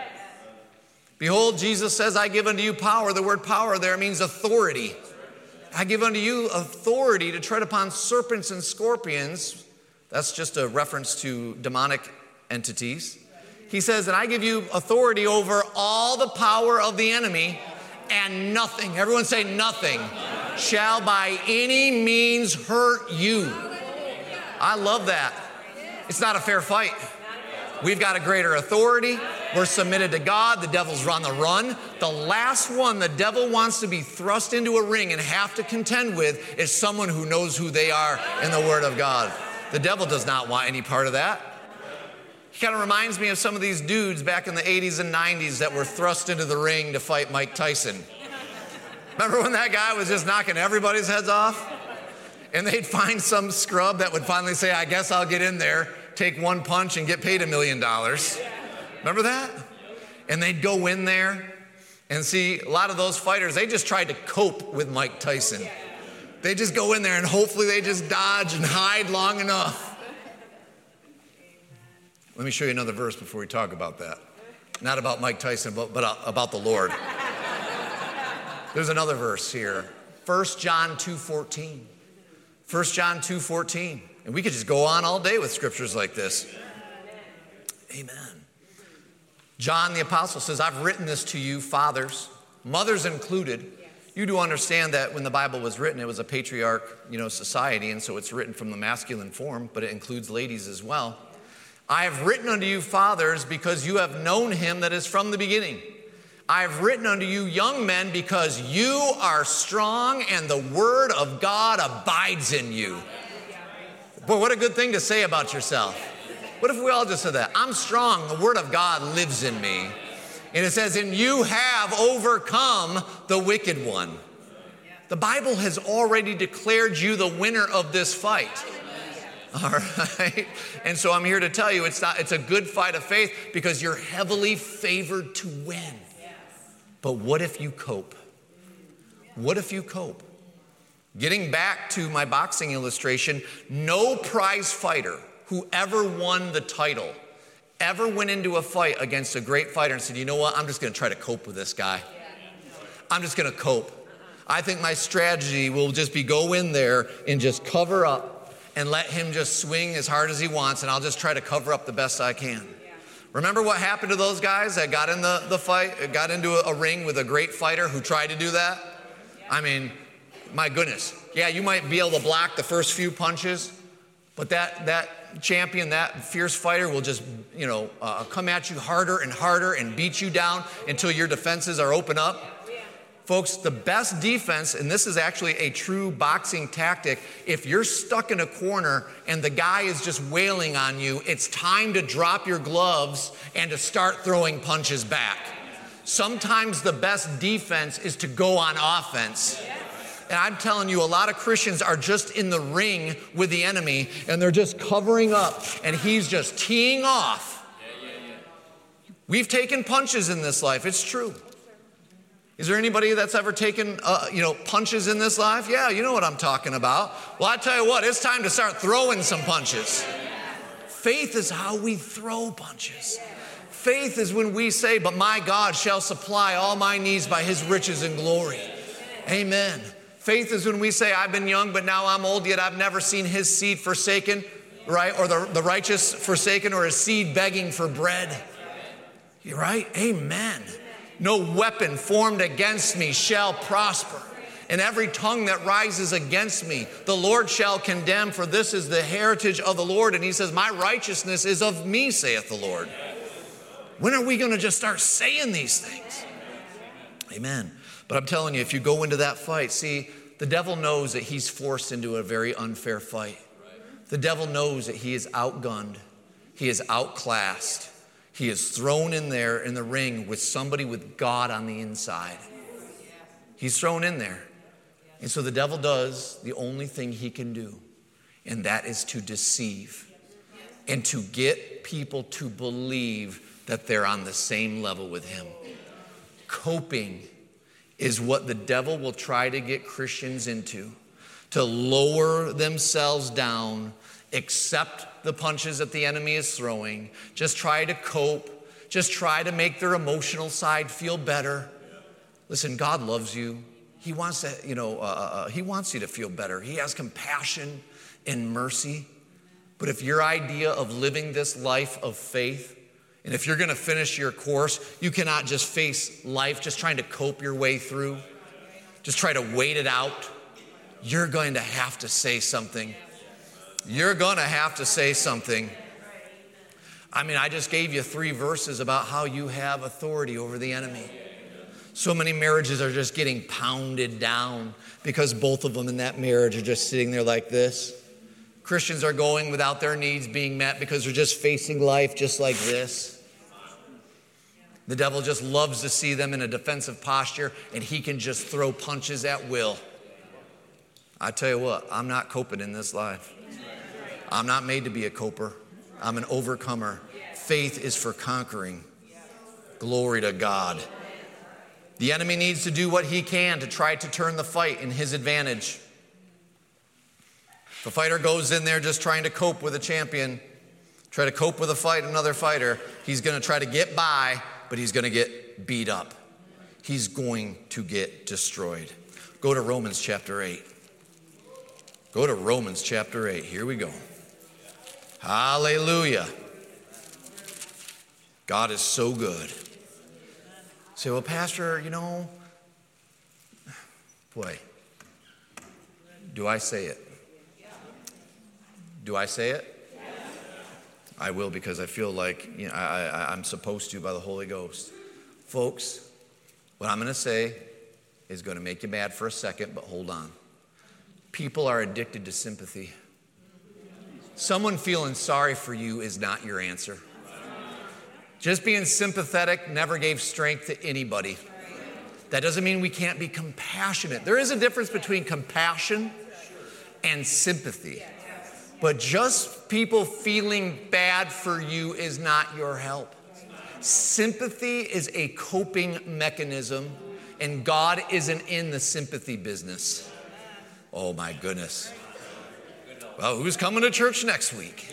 Behold, Jesus says, I give unto you power. The word power there means authority. I give unto you authority to tread upon serpents and scorpions. That's just a reference to demonic entities. He says, and I give you authority over all the power of the enemy, and nothing, everyone say nothing, shall by any means hurt you. I love that. It's not a fair fight. We've got a greater authority. We're submitted to God. The devil's on the run. The last one the devil wants to be thrust into a ring and have to contend with is someone who knows who they are in the Word of God. The devil does not want any part of that. He kind of reminds me of some of these dudes back in the 80s and 90s that were thrust into the ring to fight Mike Tyson. Remember when that guy was just knocking everybody's heads off? And they'd find some scrub that would finally say, I guess I'll get in there, take one punch and get paid $1 million. Remember that? And they'd go in there and see a lot of those fighters, they just tried to cope with Mike Tyson. They just go in there and hopefully they just dodge and hide long enough. Let me show you another verse before we talk about that. Not about Mike Tyson, but about the Lord. There's another verse here. 1 John 2:14. 1 John 2:14. And we could just go on all day with scriptures like this. Amen. John the Apostle says, I've written this to you, fathers, mothers included. You do understand that when the Bible was written, it was a patriarch, society, and so it's written from the masculine form, but it includes ladies as well. I have written unto you, fathers, because you have known him that is from the beginning. I have written unto you, young men, because you are strong and the word of God abides in you. Boy, what a good thing to say about yourself. What if we all just said that? I'm strong, the word of God lives in me. And it says, and you have overcome the wicked one. The Bible has already declared you the winner of this fight. All right? And so I'm here to tell you it's a good fight of faith because you're heavily favored to win. But what if you cope? What if you cope? Getting back to my boxing illustration, no prize fighter who ever won the title ever went into a fight against a great fighter and said, you know what, I'm just going to try to cope with this guy. I'm just going to cope. I think my strategy will just be go in there and just cover up and let him just swing as hard as he wants, and I'll just try to cover up the best I can. Remember what happened to those guys that got in the fight, got into a ring with a great fighter who tried to do that? I mean, my goodness. Yeah, you might be able to block the first few punches, but that champion, that fierce fighter will just, come at you harder and harder and beat you down until your defenses are open up. Folks, the best defense, and this is actually a true boxing tactic, if you're stuck in a corner and the guy is just wailing on you, it's time to drop your gloves and to start throwing punches back. Sometimes the best defense is to go on offense. And I'm telling you, a lot of Christians are just in the ring with the enemy and they're just covering up and he's just teeing off. We've taken punches in this life. It's true. Is there anybody that's ever taken, punches in this life? Yeah, you know what I'm talking about. Well, I tell you what, it's time to start throwing some punches. Faith is how we throw punches. Faith is when we say, but my God shall supply all my needs by his riches and glory. Amen. Faith is when we say, I've been young, but now I'm old, yet I've never seen his seed forsaken, right? Or the righteous forsaken, or his seed begging for bread. You're right? Amen. No weapon formed against me shall prosper. And every tongue that rises against me, the Lord shall condemn, for this is the heritage of the Lord. And he says, my righteousness is of me, saith the Lord. When are we going to just start saying these things? Amen. But I'm telling you, if you go into that fight, see, the devil knows that he's forced into a very unfair fight. The devil knows that he is outgunned. He is outclassed. He is thrown in there in the ring with somebody with God on the inside. He's thrown in there. And so the devil does the only thing he can do, and that is to deceive and to get people to believe that they're on the same level with him. Coping is what the devil will try to get Christians into, to lower themselves down, accept the punches that the enemy is throwing, just try to cope, just try to make their emotional side feel better. Listen, God loves you. He wants to, he wants you to feel better. He has compassion and mercy. But if your idea of living this life of faith, and if you're going to finish your course, you cannot just face life just trying to cope your way through, just try to wait it out. You're going to have to say something. You're going to have to say something. I mean, I just gave you 3 verses about how you have authority over the enemy. So many marriages are just getting pounded down because both of them in that marriage are just sitting there like this. Christians are going without their needs being met because they're just facing life just like this. The devil just loves to see them in a defensive posture, and he can just throw punches at will. I tell you what, I'm not coping in this life. I'm not made to be a coper. I'm an overcomer. Faith is for conquering. Glory to God. The enemy needs to do what he can to try to turn the fight in his advantage. If a fighter goes in there just trying to cope with a champion, try to cope with another fighter, he's going to try to get by, but he's going to get beat up. He's going to get destroyed. Go to Romans chapter 8. Go to Romans chapter 8. Here we go. Hallelujah. God is so good. Say, well, Pastor, boy, do I say it? Do I say it? I will, because I feel like I'm supposed to by the Holy Ghost. Folks, what I'm going to say is going to make you mad for a second, but hold on. People are addicted to sympathy. Someone feeling sorry for you is not your answer. Just being sympathetic never gave strength to anybody. That doesn't mean we can't be compassionate. There is a difference between compassion and sympathy. But just people feeling bad for you is not your help. Sympathy is a coping mechanism, and God isn't in the sympathy business. Oh my goodness. Well, who's coming to church next week?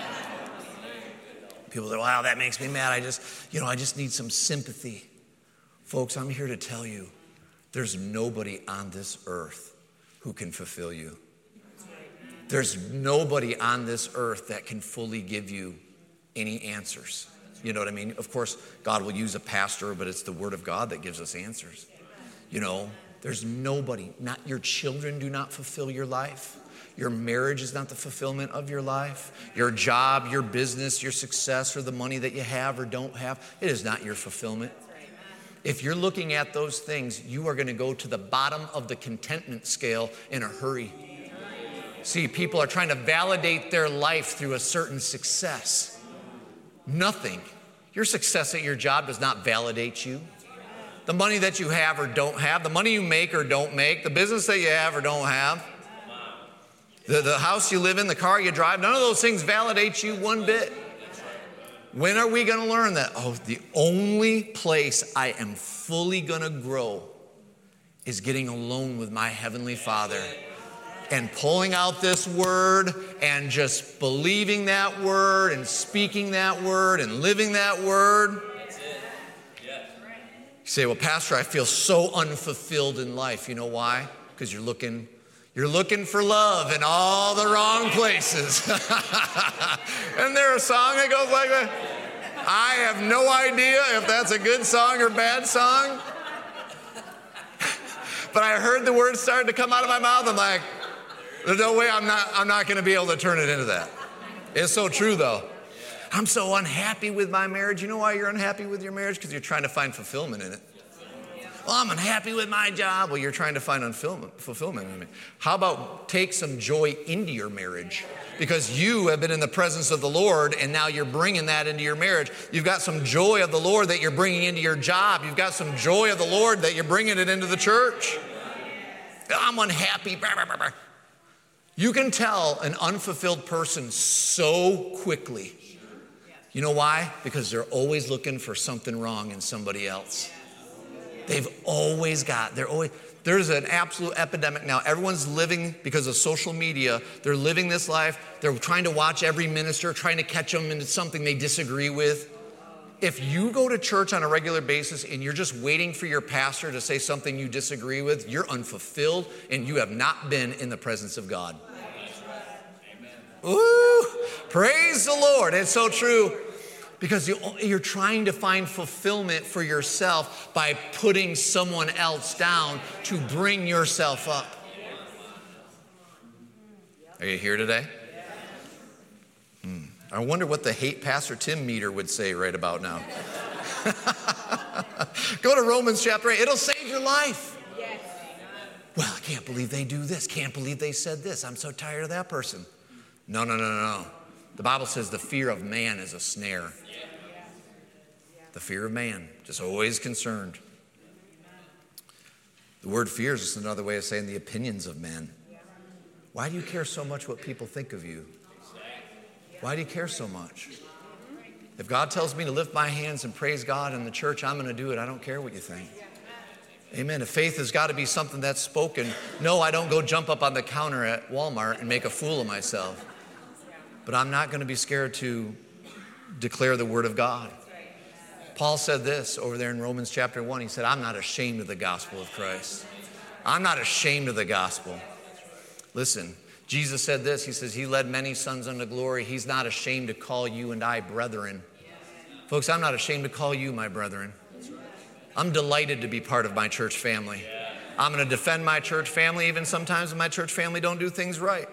People say, wow, that makes me mad. I just need some sympathy. Folks, I'm here to tell you, there's nobody on this earth who can fulfill you. There's nobody on this earth that can fully give you any answers. You know what I mean? Of course, God will use a pastor, but it's the Word of God that gives us answers. There's nobody. Not your children do not fulfill your life. Your marriage is not the fulfillment of your life. Your job, your business, your success, or the money that you have or don't have, it is not your fulfillment. If you're looking at those things, you are going to go to the bottom of the contentment scale in a hurry. See, people are trying to validate their life through a certain success. Nothing. Your success at your job does not validate you. The money that you have or don't have, the money you make or don't make, the business that you have or don't have, the house you live in, the car you drive, none of those things validate you one bit. When are we going to learn that? Oh, the only place I am fully going to grow is getting alone with my Heavenly Father and pulling out this word and just believing that word and speaking that word and living that word. You say, well, Pastor, I feel so unfulfilled in life. You know why? Because you're looking for love in all the wrong places. Isn't there a song that goes like that? I have no idea if that's a good song or bad song. But I heard the words starting to come out of my mouth. I'm like, there's no way I'm not going to be able to turn it into that. It's so true, though. I'm so unhappy with my marriage. You know why you're unhappy with your marriage? Because you're trying to find fulfillment in it. Well, I'm unhappy with my job. Well, you're trying to find fulfillment in it. How about take some joy into your marriage? Because you have been in the presence of the Lord, and now you're bringing that into your marriage. You've got some joy of the Lord that you're bringing into your job. You've got some joy of the Lord that you're bringing it into the church. I'm unhappy. You can tell an unfulfilled person so quickly. You know why? Because they're always looking for something wrong in somebody else. There's an absolute epidemic now. Everyone's living, because of social media, they're living this life. They're trying to watch every minister, trying to catch them into something they disagree with. If you go to church on a regular basis and you're just waiting for your pastor to say something you disagree with, you're unfulfilled and you have not been in the presence of God. Ooh, praise the Lord. It's so true. Because you're trying to find fulfillment for yourself by putting someone else down to bring yourself up. Are you here today? I wonder what the Hate Pastor Tim meter would say right about now. Go to Romans chapter 8. It'll save your life. Well, I can't believe they do this. Can't believe they said this. I'm so tired of that person. No. The Bible says the fear of man is a snare. The fear of man, just always concerned. The word fear is just another way of saying the opinions of men. Why do you care so much what people think of you? Why do you care so much? If God tells me to lift my hands and praise God in the church, I'm going to do it. I don't care what you think. Amen. If faith has got to be something that's spoken, no, I don't go jump up on the counter at Walmart and make a fool of myself. But I'm not going to be scared to declare the word of God. Paul said this over there in Romans chapter 1. He said, I'm not ashamed of the gospel of Christ. I'm not ashamed of the gospel. Listen, Jesus said this. He says, he led many sons unto glory. He's not ashamed to call you and I brethren. Folks, I'm not ashamed to call you my brethren. I'm delighted to be part of my church family. I'm going to defend my church family even sometimes when my church family don't do things right.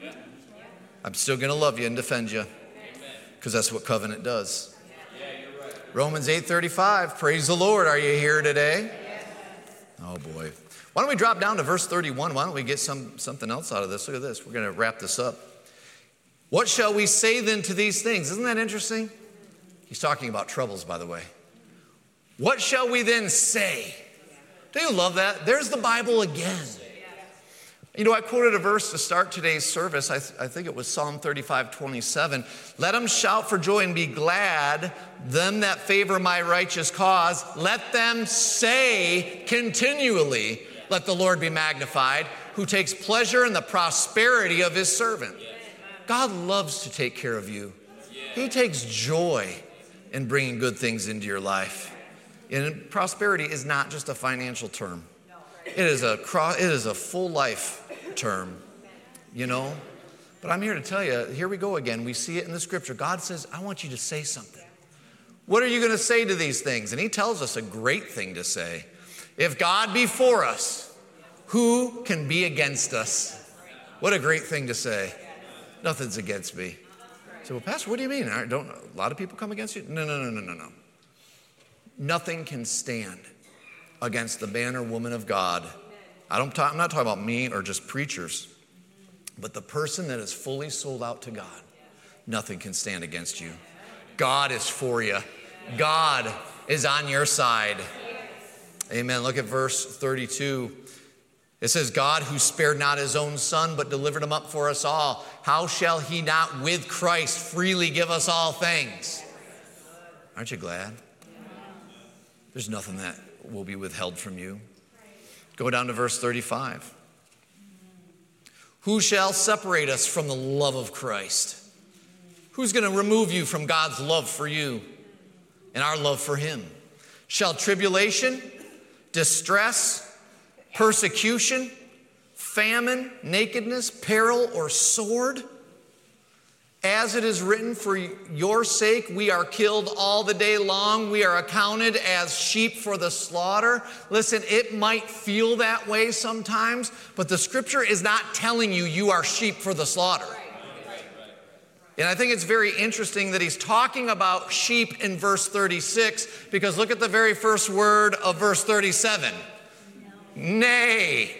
I'm still going to love you and defend you because that's what covenant does. Romans 8:35, praise the Lord. Are you here today? Oh boy. Why don't we drop down to verse 31? Why don't we get something else out of this? Look at this. We're going to wrap this up. What shall we say then to these things? Isn't that interesting? He's talking about troubles, by the way. What shall we then say? Do you love that? There's the Bible again. You know, I quoted a verse to start today's service. I think it was Psalm 35:27. Let them shout for joy and be glad, them that favor my righteous cause. Let them say continually, let the Lord be magnified, who takes pleasure in the prosperity of his servant. God loves to take care of you. He takes joy in bringing good things into your life. And prosperity is not just a financial term. It is a full life term, you know. But I'm here to tell you, here we go again. We see it in the scripture. God says, I want you to say something. What are you going to say to these things? And he tells us a great thing to say. If God be for us, who can be against us? What a great thing to say. Nothing's against me. So, well, Pastor, what do you mean? Don't a lot of people come against you? No. Nothing can stand against the man or woman of God. I'm not talking about me or just preachers, but the person that is fully sold out to God. Nothing can stand against you. God is for you. God is on your side. Amen. Look at verse 32. It says, God who spared not his own son, but delivered him up for us all, how shall he not with Christ freely give us all things? Aren't you glad? There's nothing that will be withheld from you. Go down to verse 35. Who shall separate us from the love of Christ? Who's going to remove you from God's love for you and our love for him? Shall tribulation, distress, persecution, famine, nakedness, peril, or sword? As it is written, for your sake we are killed all the day long. We are accounted as sheep for the slaughter. Listen, it might feel that way sometimes, but the scripture is not telling you you are sheep for the slaughter. And I think it's very interesting that he's talking about sheep in verse 36, because look at the very first word of verse 37. Nay.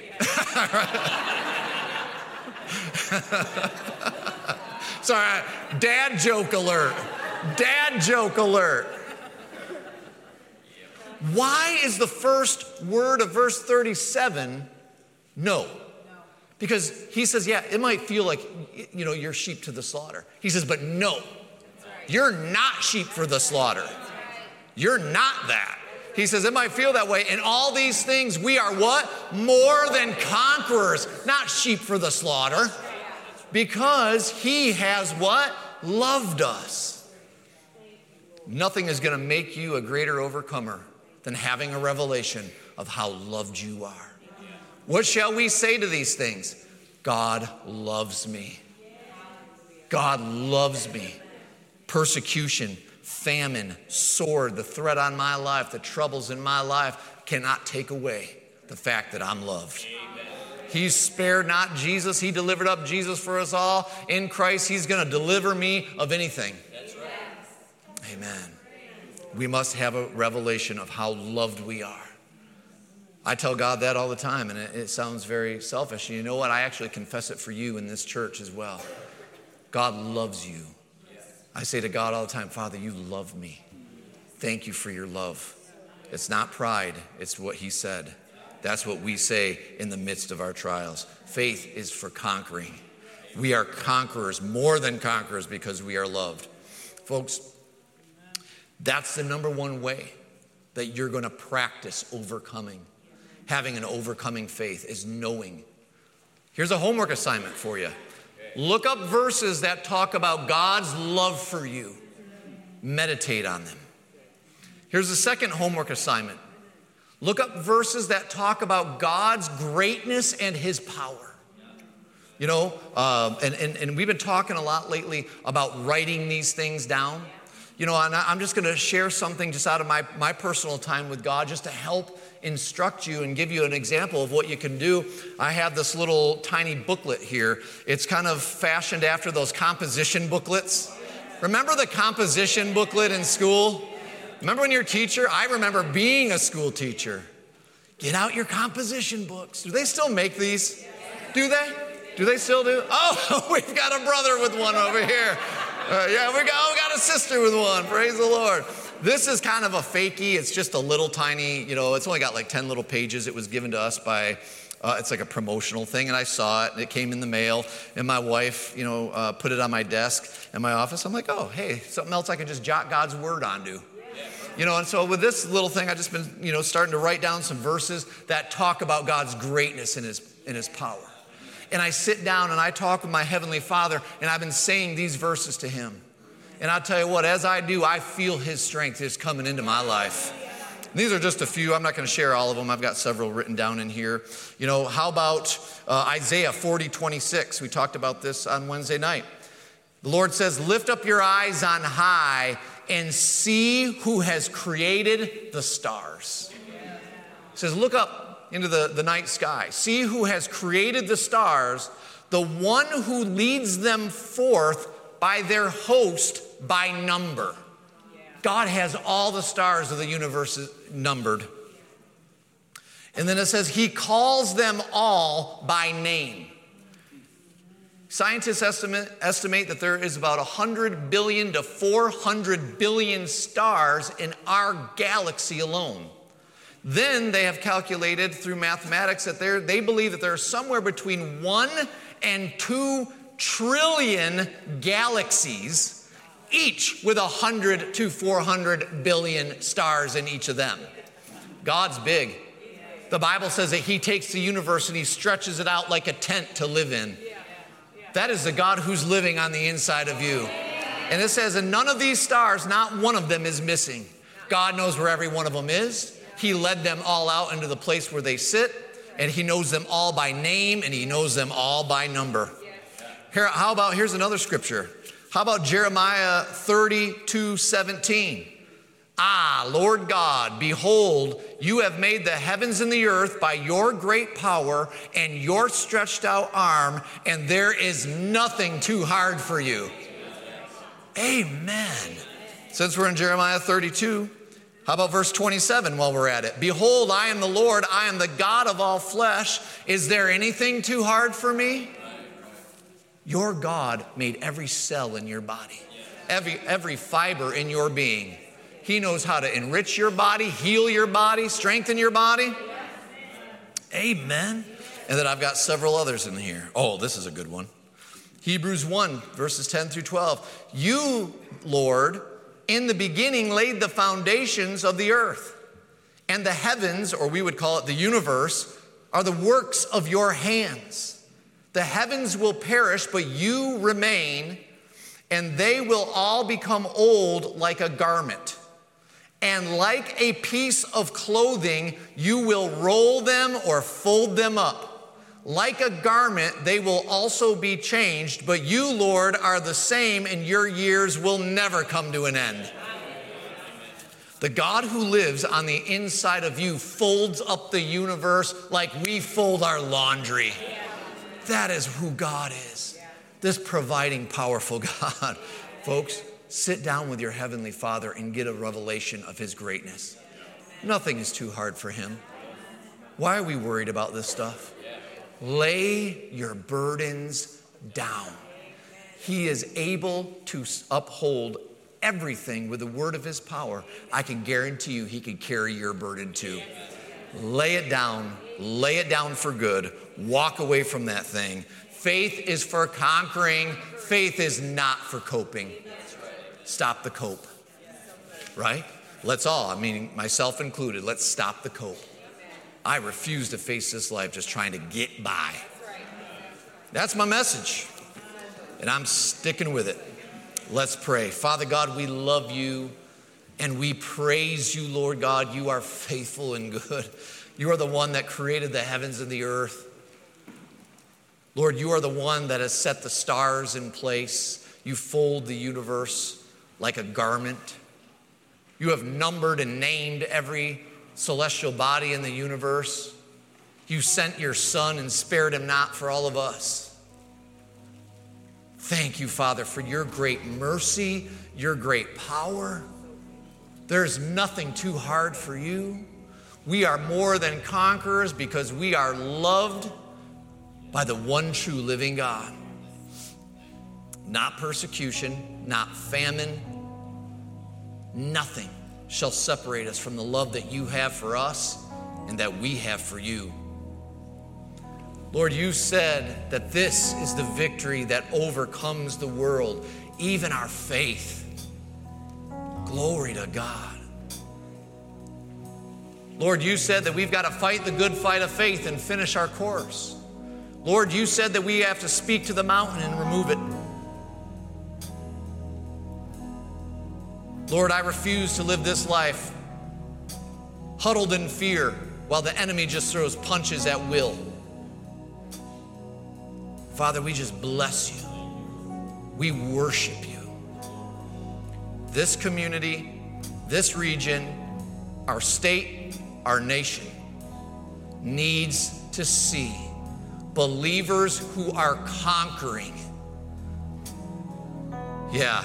Sorry, dad joke alert. Dad joke alert. Why is the first word of verse 37 no? Because he says, yeah, it might feel like, you know, you're sheep to the slaughter. He says, but no, you're not sheep for the slaughter. You're not that. He says, it might feel that way. In all these things, we are what? More than conquerors, not sheep for the slaughter. Because he has what? Loved us. Nothing is going to make you a greater overcomer than having a revelation of how loved you are. What shall we say to these things? God loves me. God loves me. Persecution, famine, sword, the threat on my life, the troubles in my life cannot take away the fact that I'm loved. He spared not Jesus. He delivered up Jesus for us all. In Christ, he's going to deliver me of anything. That's right. Amen. We must have a revelation of how loved we are. I tell God that all the time, and it sounds very selfish. And you know what? I actually confess it for you in this church as well. God loves you. I say to God all the time, Father, you love me. Thank you for your love. It's not pride. It's what he said. That's what we say in the midst of our trials. Faith is for conquering. We are conquerors, more than conquerors, because we are loved. Folks, that's the number one way that you're going to practice overcoming. Having an overcoming faith is knowing. Here's a homework assignment for you. Look up verses that talk about God's love for you. Meditate on them. Here's the second homework assignment. Look up verses that talk about God's greatness and his power. You know, and we've been talking a lot lately about writing these things down. You know, and I'm just going to share something just out of my personal time with God just to help instruct you and give you an example of what you can do. I have this little tiny booklet here. It's kind of fashioned after those composition booklets. Remember the composition booklet in school? Remember when you're a teacher? I remember being a school teacher. Get out your composition books. Do they still make these? Do they? Do they still do? Oh, we've got a brother with one over here. Yeah, we got a sister with one. Praise the Lord. This is kind of a fakie. It's just a little tiny, it's only got like 10 little pages. It was given to us by, it's like a promotional thing, and I saw it, and it came in the mail, and my wife, put it on my desk in my office. I'm like, oh, hey, something else I can just jot God's word onto. And so with this little thing, I've just been, starting to write down some verses that talk about God's greatness and his power. And I sit down and I talk with my Heavenly Father, and I've been saying these verses to him. And I'll tell you what, as I do, I feel his strength is coming into my life. And these are just a few. I'm not going to share all of them. I've got several written down in here. How about Isaiah 40:26? We talked about this on Wednesday night. The Lord says, lift up your eyes on high and see who has created the stars. He says, look up into the night sky. See who has created the stars, the one who leads them forth by their host by number. God has all the stars of the universe numbered. And then it says he calls them all by name. Scientists estimate that there is about 100 billion to 400 billion stars in our galaxy alone. Then they have calculated through mathematics that they believe that there are somewhere between 1 and 2 trillion galaxies, each with 100 to 400 billion stars in each of them. God's big. The Bible says that he takes the universe and he stretches it out like a tent to live in. That is the God who's living on the inside of you. And it says, and none of these stars, not one of them is missing. God knows where every one of them is. He led them all out into the place where they sit, and he knows them all by name, and he knows them all by number. Here's another scripture. How about Jeremiah 32:17? Ah, Lord God, behold, you have made the heavens and the earth by your great power and your stretched out arm, and there is nothing too hard for you. Amen. Since we're in Jeremiah 32, how about verse 27 while we're at it? Behold, I am the Lord, I am the God of all flesh. Is there anything too hard for me? Your God made every cell in your body, every fiber in your being. He knows how to enrich your body, heal your body, strengthen your body. Amen. And then I've got several others in here. Oh, this is a good one. Hebrews 1, verses 10 through 12. You, Lord, in the beginning laid the foundations of the earth, and the heavens, or we would call it the universe, are the works of your hands. The heavens will perish, but you remain, and they will all become old like a garment. And like a piece of clothing, you will roll them or fold them up. Like a garment, they will also be changed, but you, Lord, are the same, and your years will never come to an end. The God who lives on the inside of you folds up the universe like we fold our laundry. That is who God is. This providing, powerful God. Folks, sit down with your Heavenly Father and get a revelation of his greatness. Nothing is too hard for him. Why are we worried about this stuff? Lay your burdens down. He is able to uphold everything with the word of his power. I can guarantee you he can carry your burden too. Lay it down for good. Walk away from that thing. Faith is for conquering. Faith is not for coping. Stop the cope, right? Let's all, myself included, let's stop the cope. I refuse to face this life just trying to get by. That's my message, and I'm sticking with it. Let's pray. Father God, we love you, and we praise you, Lord God. You are faithful and good. You are the one that created the heavens and the earth. Lord, you are the one that has set the stars in place. You fold the universe. like a garment. You have numbered and named every celestial body in the universe. You sent your Son and spared him not for all of us. Thank you, Father, for your great mercy, your great power. There's nothing too hard for you. We are more than conquerors because we are loved by the one true living God. Not persecution, not famine, nothing shall separate us from the love that you have for us and that we have for you. Lord, you said that this is the victory that overcomes the world, even our faith. Glory to God. Lord, you said that we've got to fight the good fight of faith and finish our course. Lord, you said that we have to speak to the mountain and remove it. Lord, I refuse to live this life huddled in fear while the enemy just throws punches at will. Father, we just bless you. We worship you. This community, this region, our state, our nation needs to see believers who are conquering. Yeah.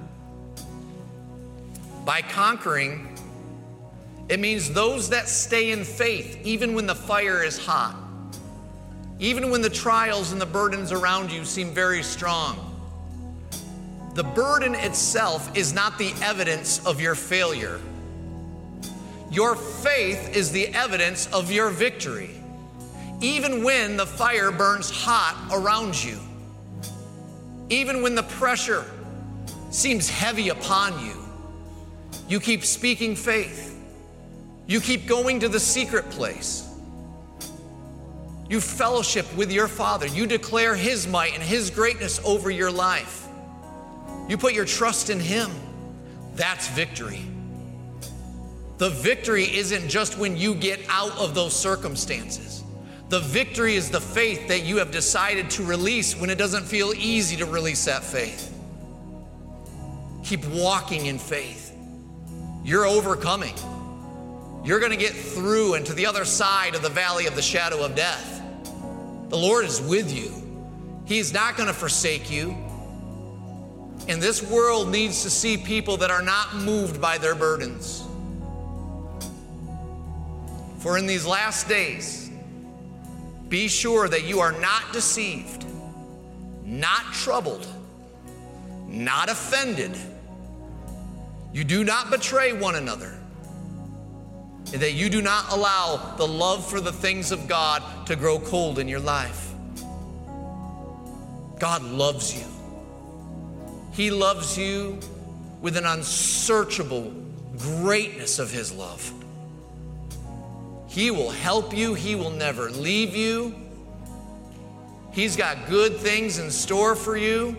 By conquering, it means those that stay in faith, even when the fire is hot, even when the trials and the burdens around you seem very strong. The burden itself is not the evidence of your failure. Your faith is the evidence of your victory. Even when the fire burns hot around you, even when the pressure seems heavy upon you, you keep speaking faith. You keep going to the secret place. You fellowship with your Father. You declare his might and his greatness over your life. You put your trust in him. That's victory. The victory isn't just when you get out of those circumstances. The victory is the faith that you have decided to release when it doesn't feel easy to release that faith. Keep walking in faith. You're overcoming. You're going to get through and to the other side of the valley of the shadow of death. The Lord is with you. He's not going to forsake you. And this world needs to see people that are not moved by their burdens. For in these last days, be sure that you are not deceived, not troubled, not offended. You do not betray one another, and that you do not allow the love for the things of God to grow cold in your life. God loves you. He loves you with an unsearchable greatness of his love. He will help you. He will never leave you. He's got good things in store for you.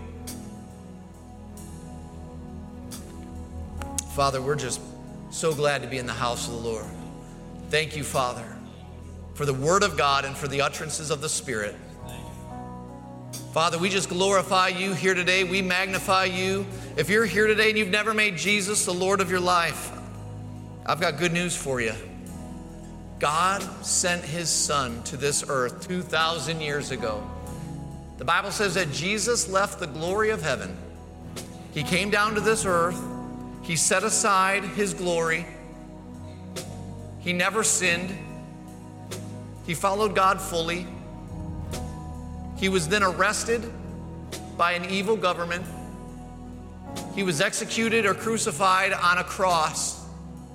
Father, we're just so glad to be in the house of the Lord. Thank you, Father, for the word of God and for the utterances of the Spirit. Father, we just glorify you here today. We magnify you. If you're here today and you've never made Jesus the Lord of your life, I've got good news for you. God sent his Son to this earth 2,000 years ago. The Bible says that Jesus left the glory of heaven. He came down to this earth. He set aside his glory. He never sinned. He followed God fully. He was then arrested by an evil government. He was executed or crucified on a cross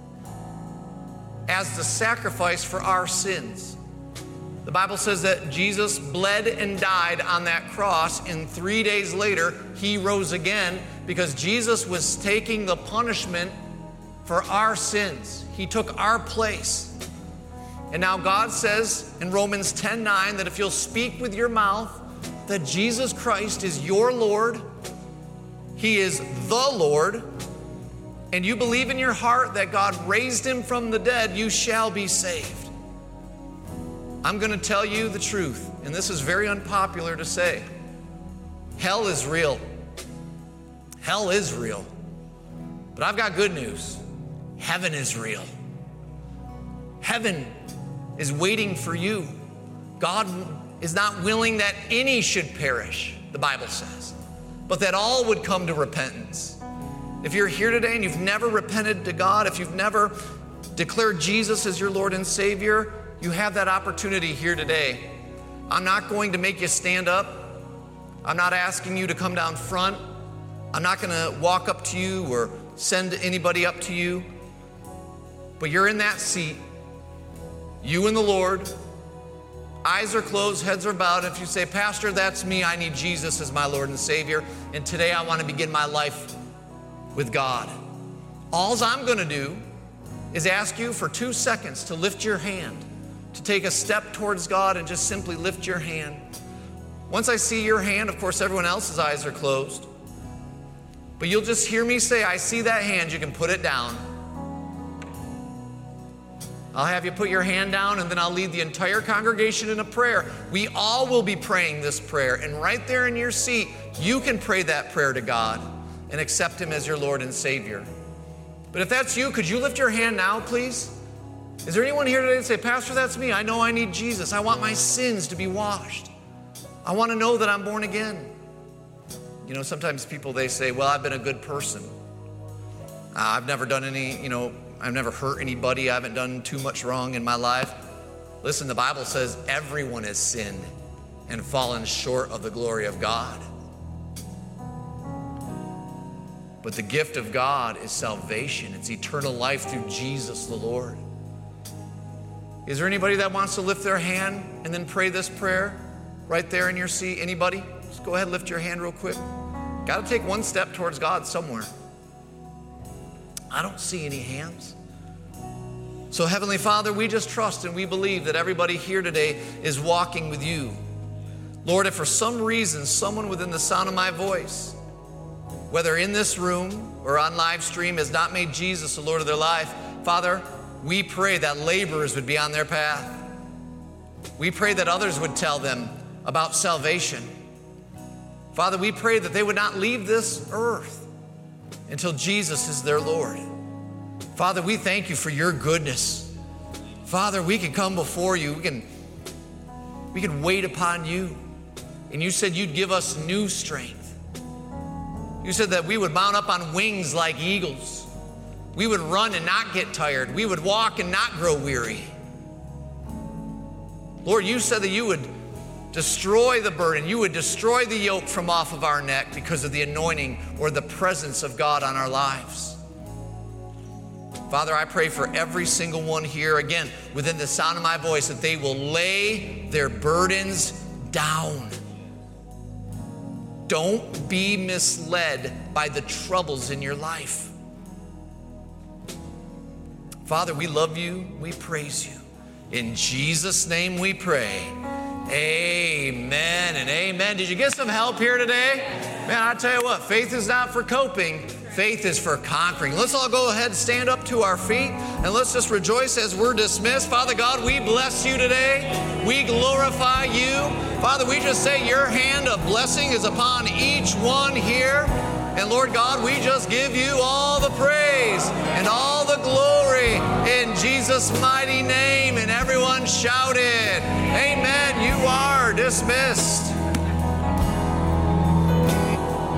as the sacrifice for our sins. The Bible says that Jesus bled and died on that cross, and 3 days later, he rose again because Jesus was taking the punishment for our sins. He took our place. And now God says in Romans 10:9 that if you'll speak with your mouth that Jesus Christ is your Lord, he is the Lord, and you believe in your heart that God raised him from the dead, you shall be saved. I'm going to tell you the truth, and this is very unpopular to say. Hell is real. Hell is real. But I've got good news. Heaven is real. Heaven is waiting for you. God is not willing that any should perish, the Bible says, but that all would come to repentance. If you're here today and you've never repented to God, if you've never declared Jesus as your Lord and Savior, you have that opportunity here today. I'm not going to make you stand up. I'm not asking you to come down front. I'm not going to walk up to you or send anybody up to you. But you're in that seat, you and the Lord. Eyes are closed, heads are bowed. If you say, Pastor, that's me. I need Jesus as my Lord and Savior. And today I want to begin my life with God. All I'm going to do is ask you for 2 seconds to lift your hand, to take a step towards God and just simply lift your hand. Once I see your hand, of course, everyone else's eyes are closed. But you'll just hear me say, I see that hand, you can put it down. I'll have you put your hand down, and then I'll lead the entire congregation in a prayer. We all will be praying this prayer, and right there in your seat, you can pray that prayer to God and accept Him as your Lord and Savior. But if that's you, could you lift your hand now, please? Is there anyone here today that say, Pastor, that's me. I know I need Jesus. I want my sins to be washed. I want to know that I'm born again. You know, sometimes people, they say, well, I've been a good person. I've never done any, I've never hurt anybody. I haven't done too much wrong in my life. Listen, the Bible says everyone has sinned and fallen short of the glory of God. But the gift of God is salvation. It's eternal life through Jesus the Lord. Is there anybody that wants to lift their hand and then pray this prayer right there in your seat? Anybody? Just go ahead and lift your hand real quick. Got to take one step towards God somewhere. I don't see any hands. So Heavenly Father, we just trust and we believe that everybody here today is walking with you. Lord, if for some reason someone within the sound of my voice, whether in this room or on live stream, has not made Jesus the Lord of their life, Father, we pray that laborers would be on their path. We pray that others would tell them about salvation. Father, we pray that they would not leave this earth until Jesus is their Lord. Father, we thank you for your goodness. Father, we can come before you. We can wait upon you. And you said you'd give us new strength. You said that we would mount up on wings like eagles. We would run and not get tired. We would walk and not grow weary. Lord, you said that you would destroy the burden. You would destroy the yoke from off of our neck because of the anointing or the presence of God on our lives. Father, I pray for every single one here, again, within the sound of my voice, that they will lay their burdens down. Don't be misled by the troubles in your life. Father, we love you. We praise you. In Jesus' name we pray. Amen and amen. Did you get some help here today? Man, I tell you what, faith is not for coping. Faith is for conquering. Let's all go ahead and stand up to our feet and let's just rejoice as we're dismissed. Father God, we bless you today. We glorify you. Father, we just say your hand of blessing is upon each one here. And Lord God, we just give you all the praise and all the glory in Jesus' mighty name. And everyone shouted, amen. You are dismissed.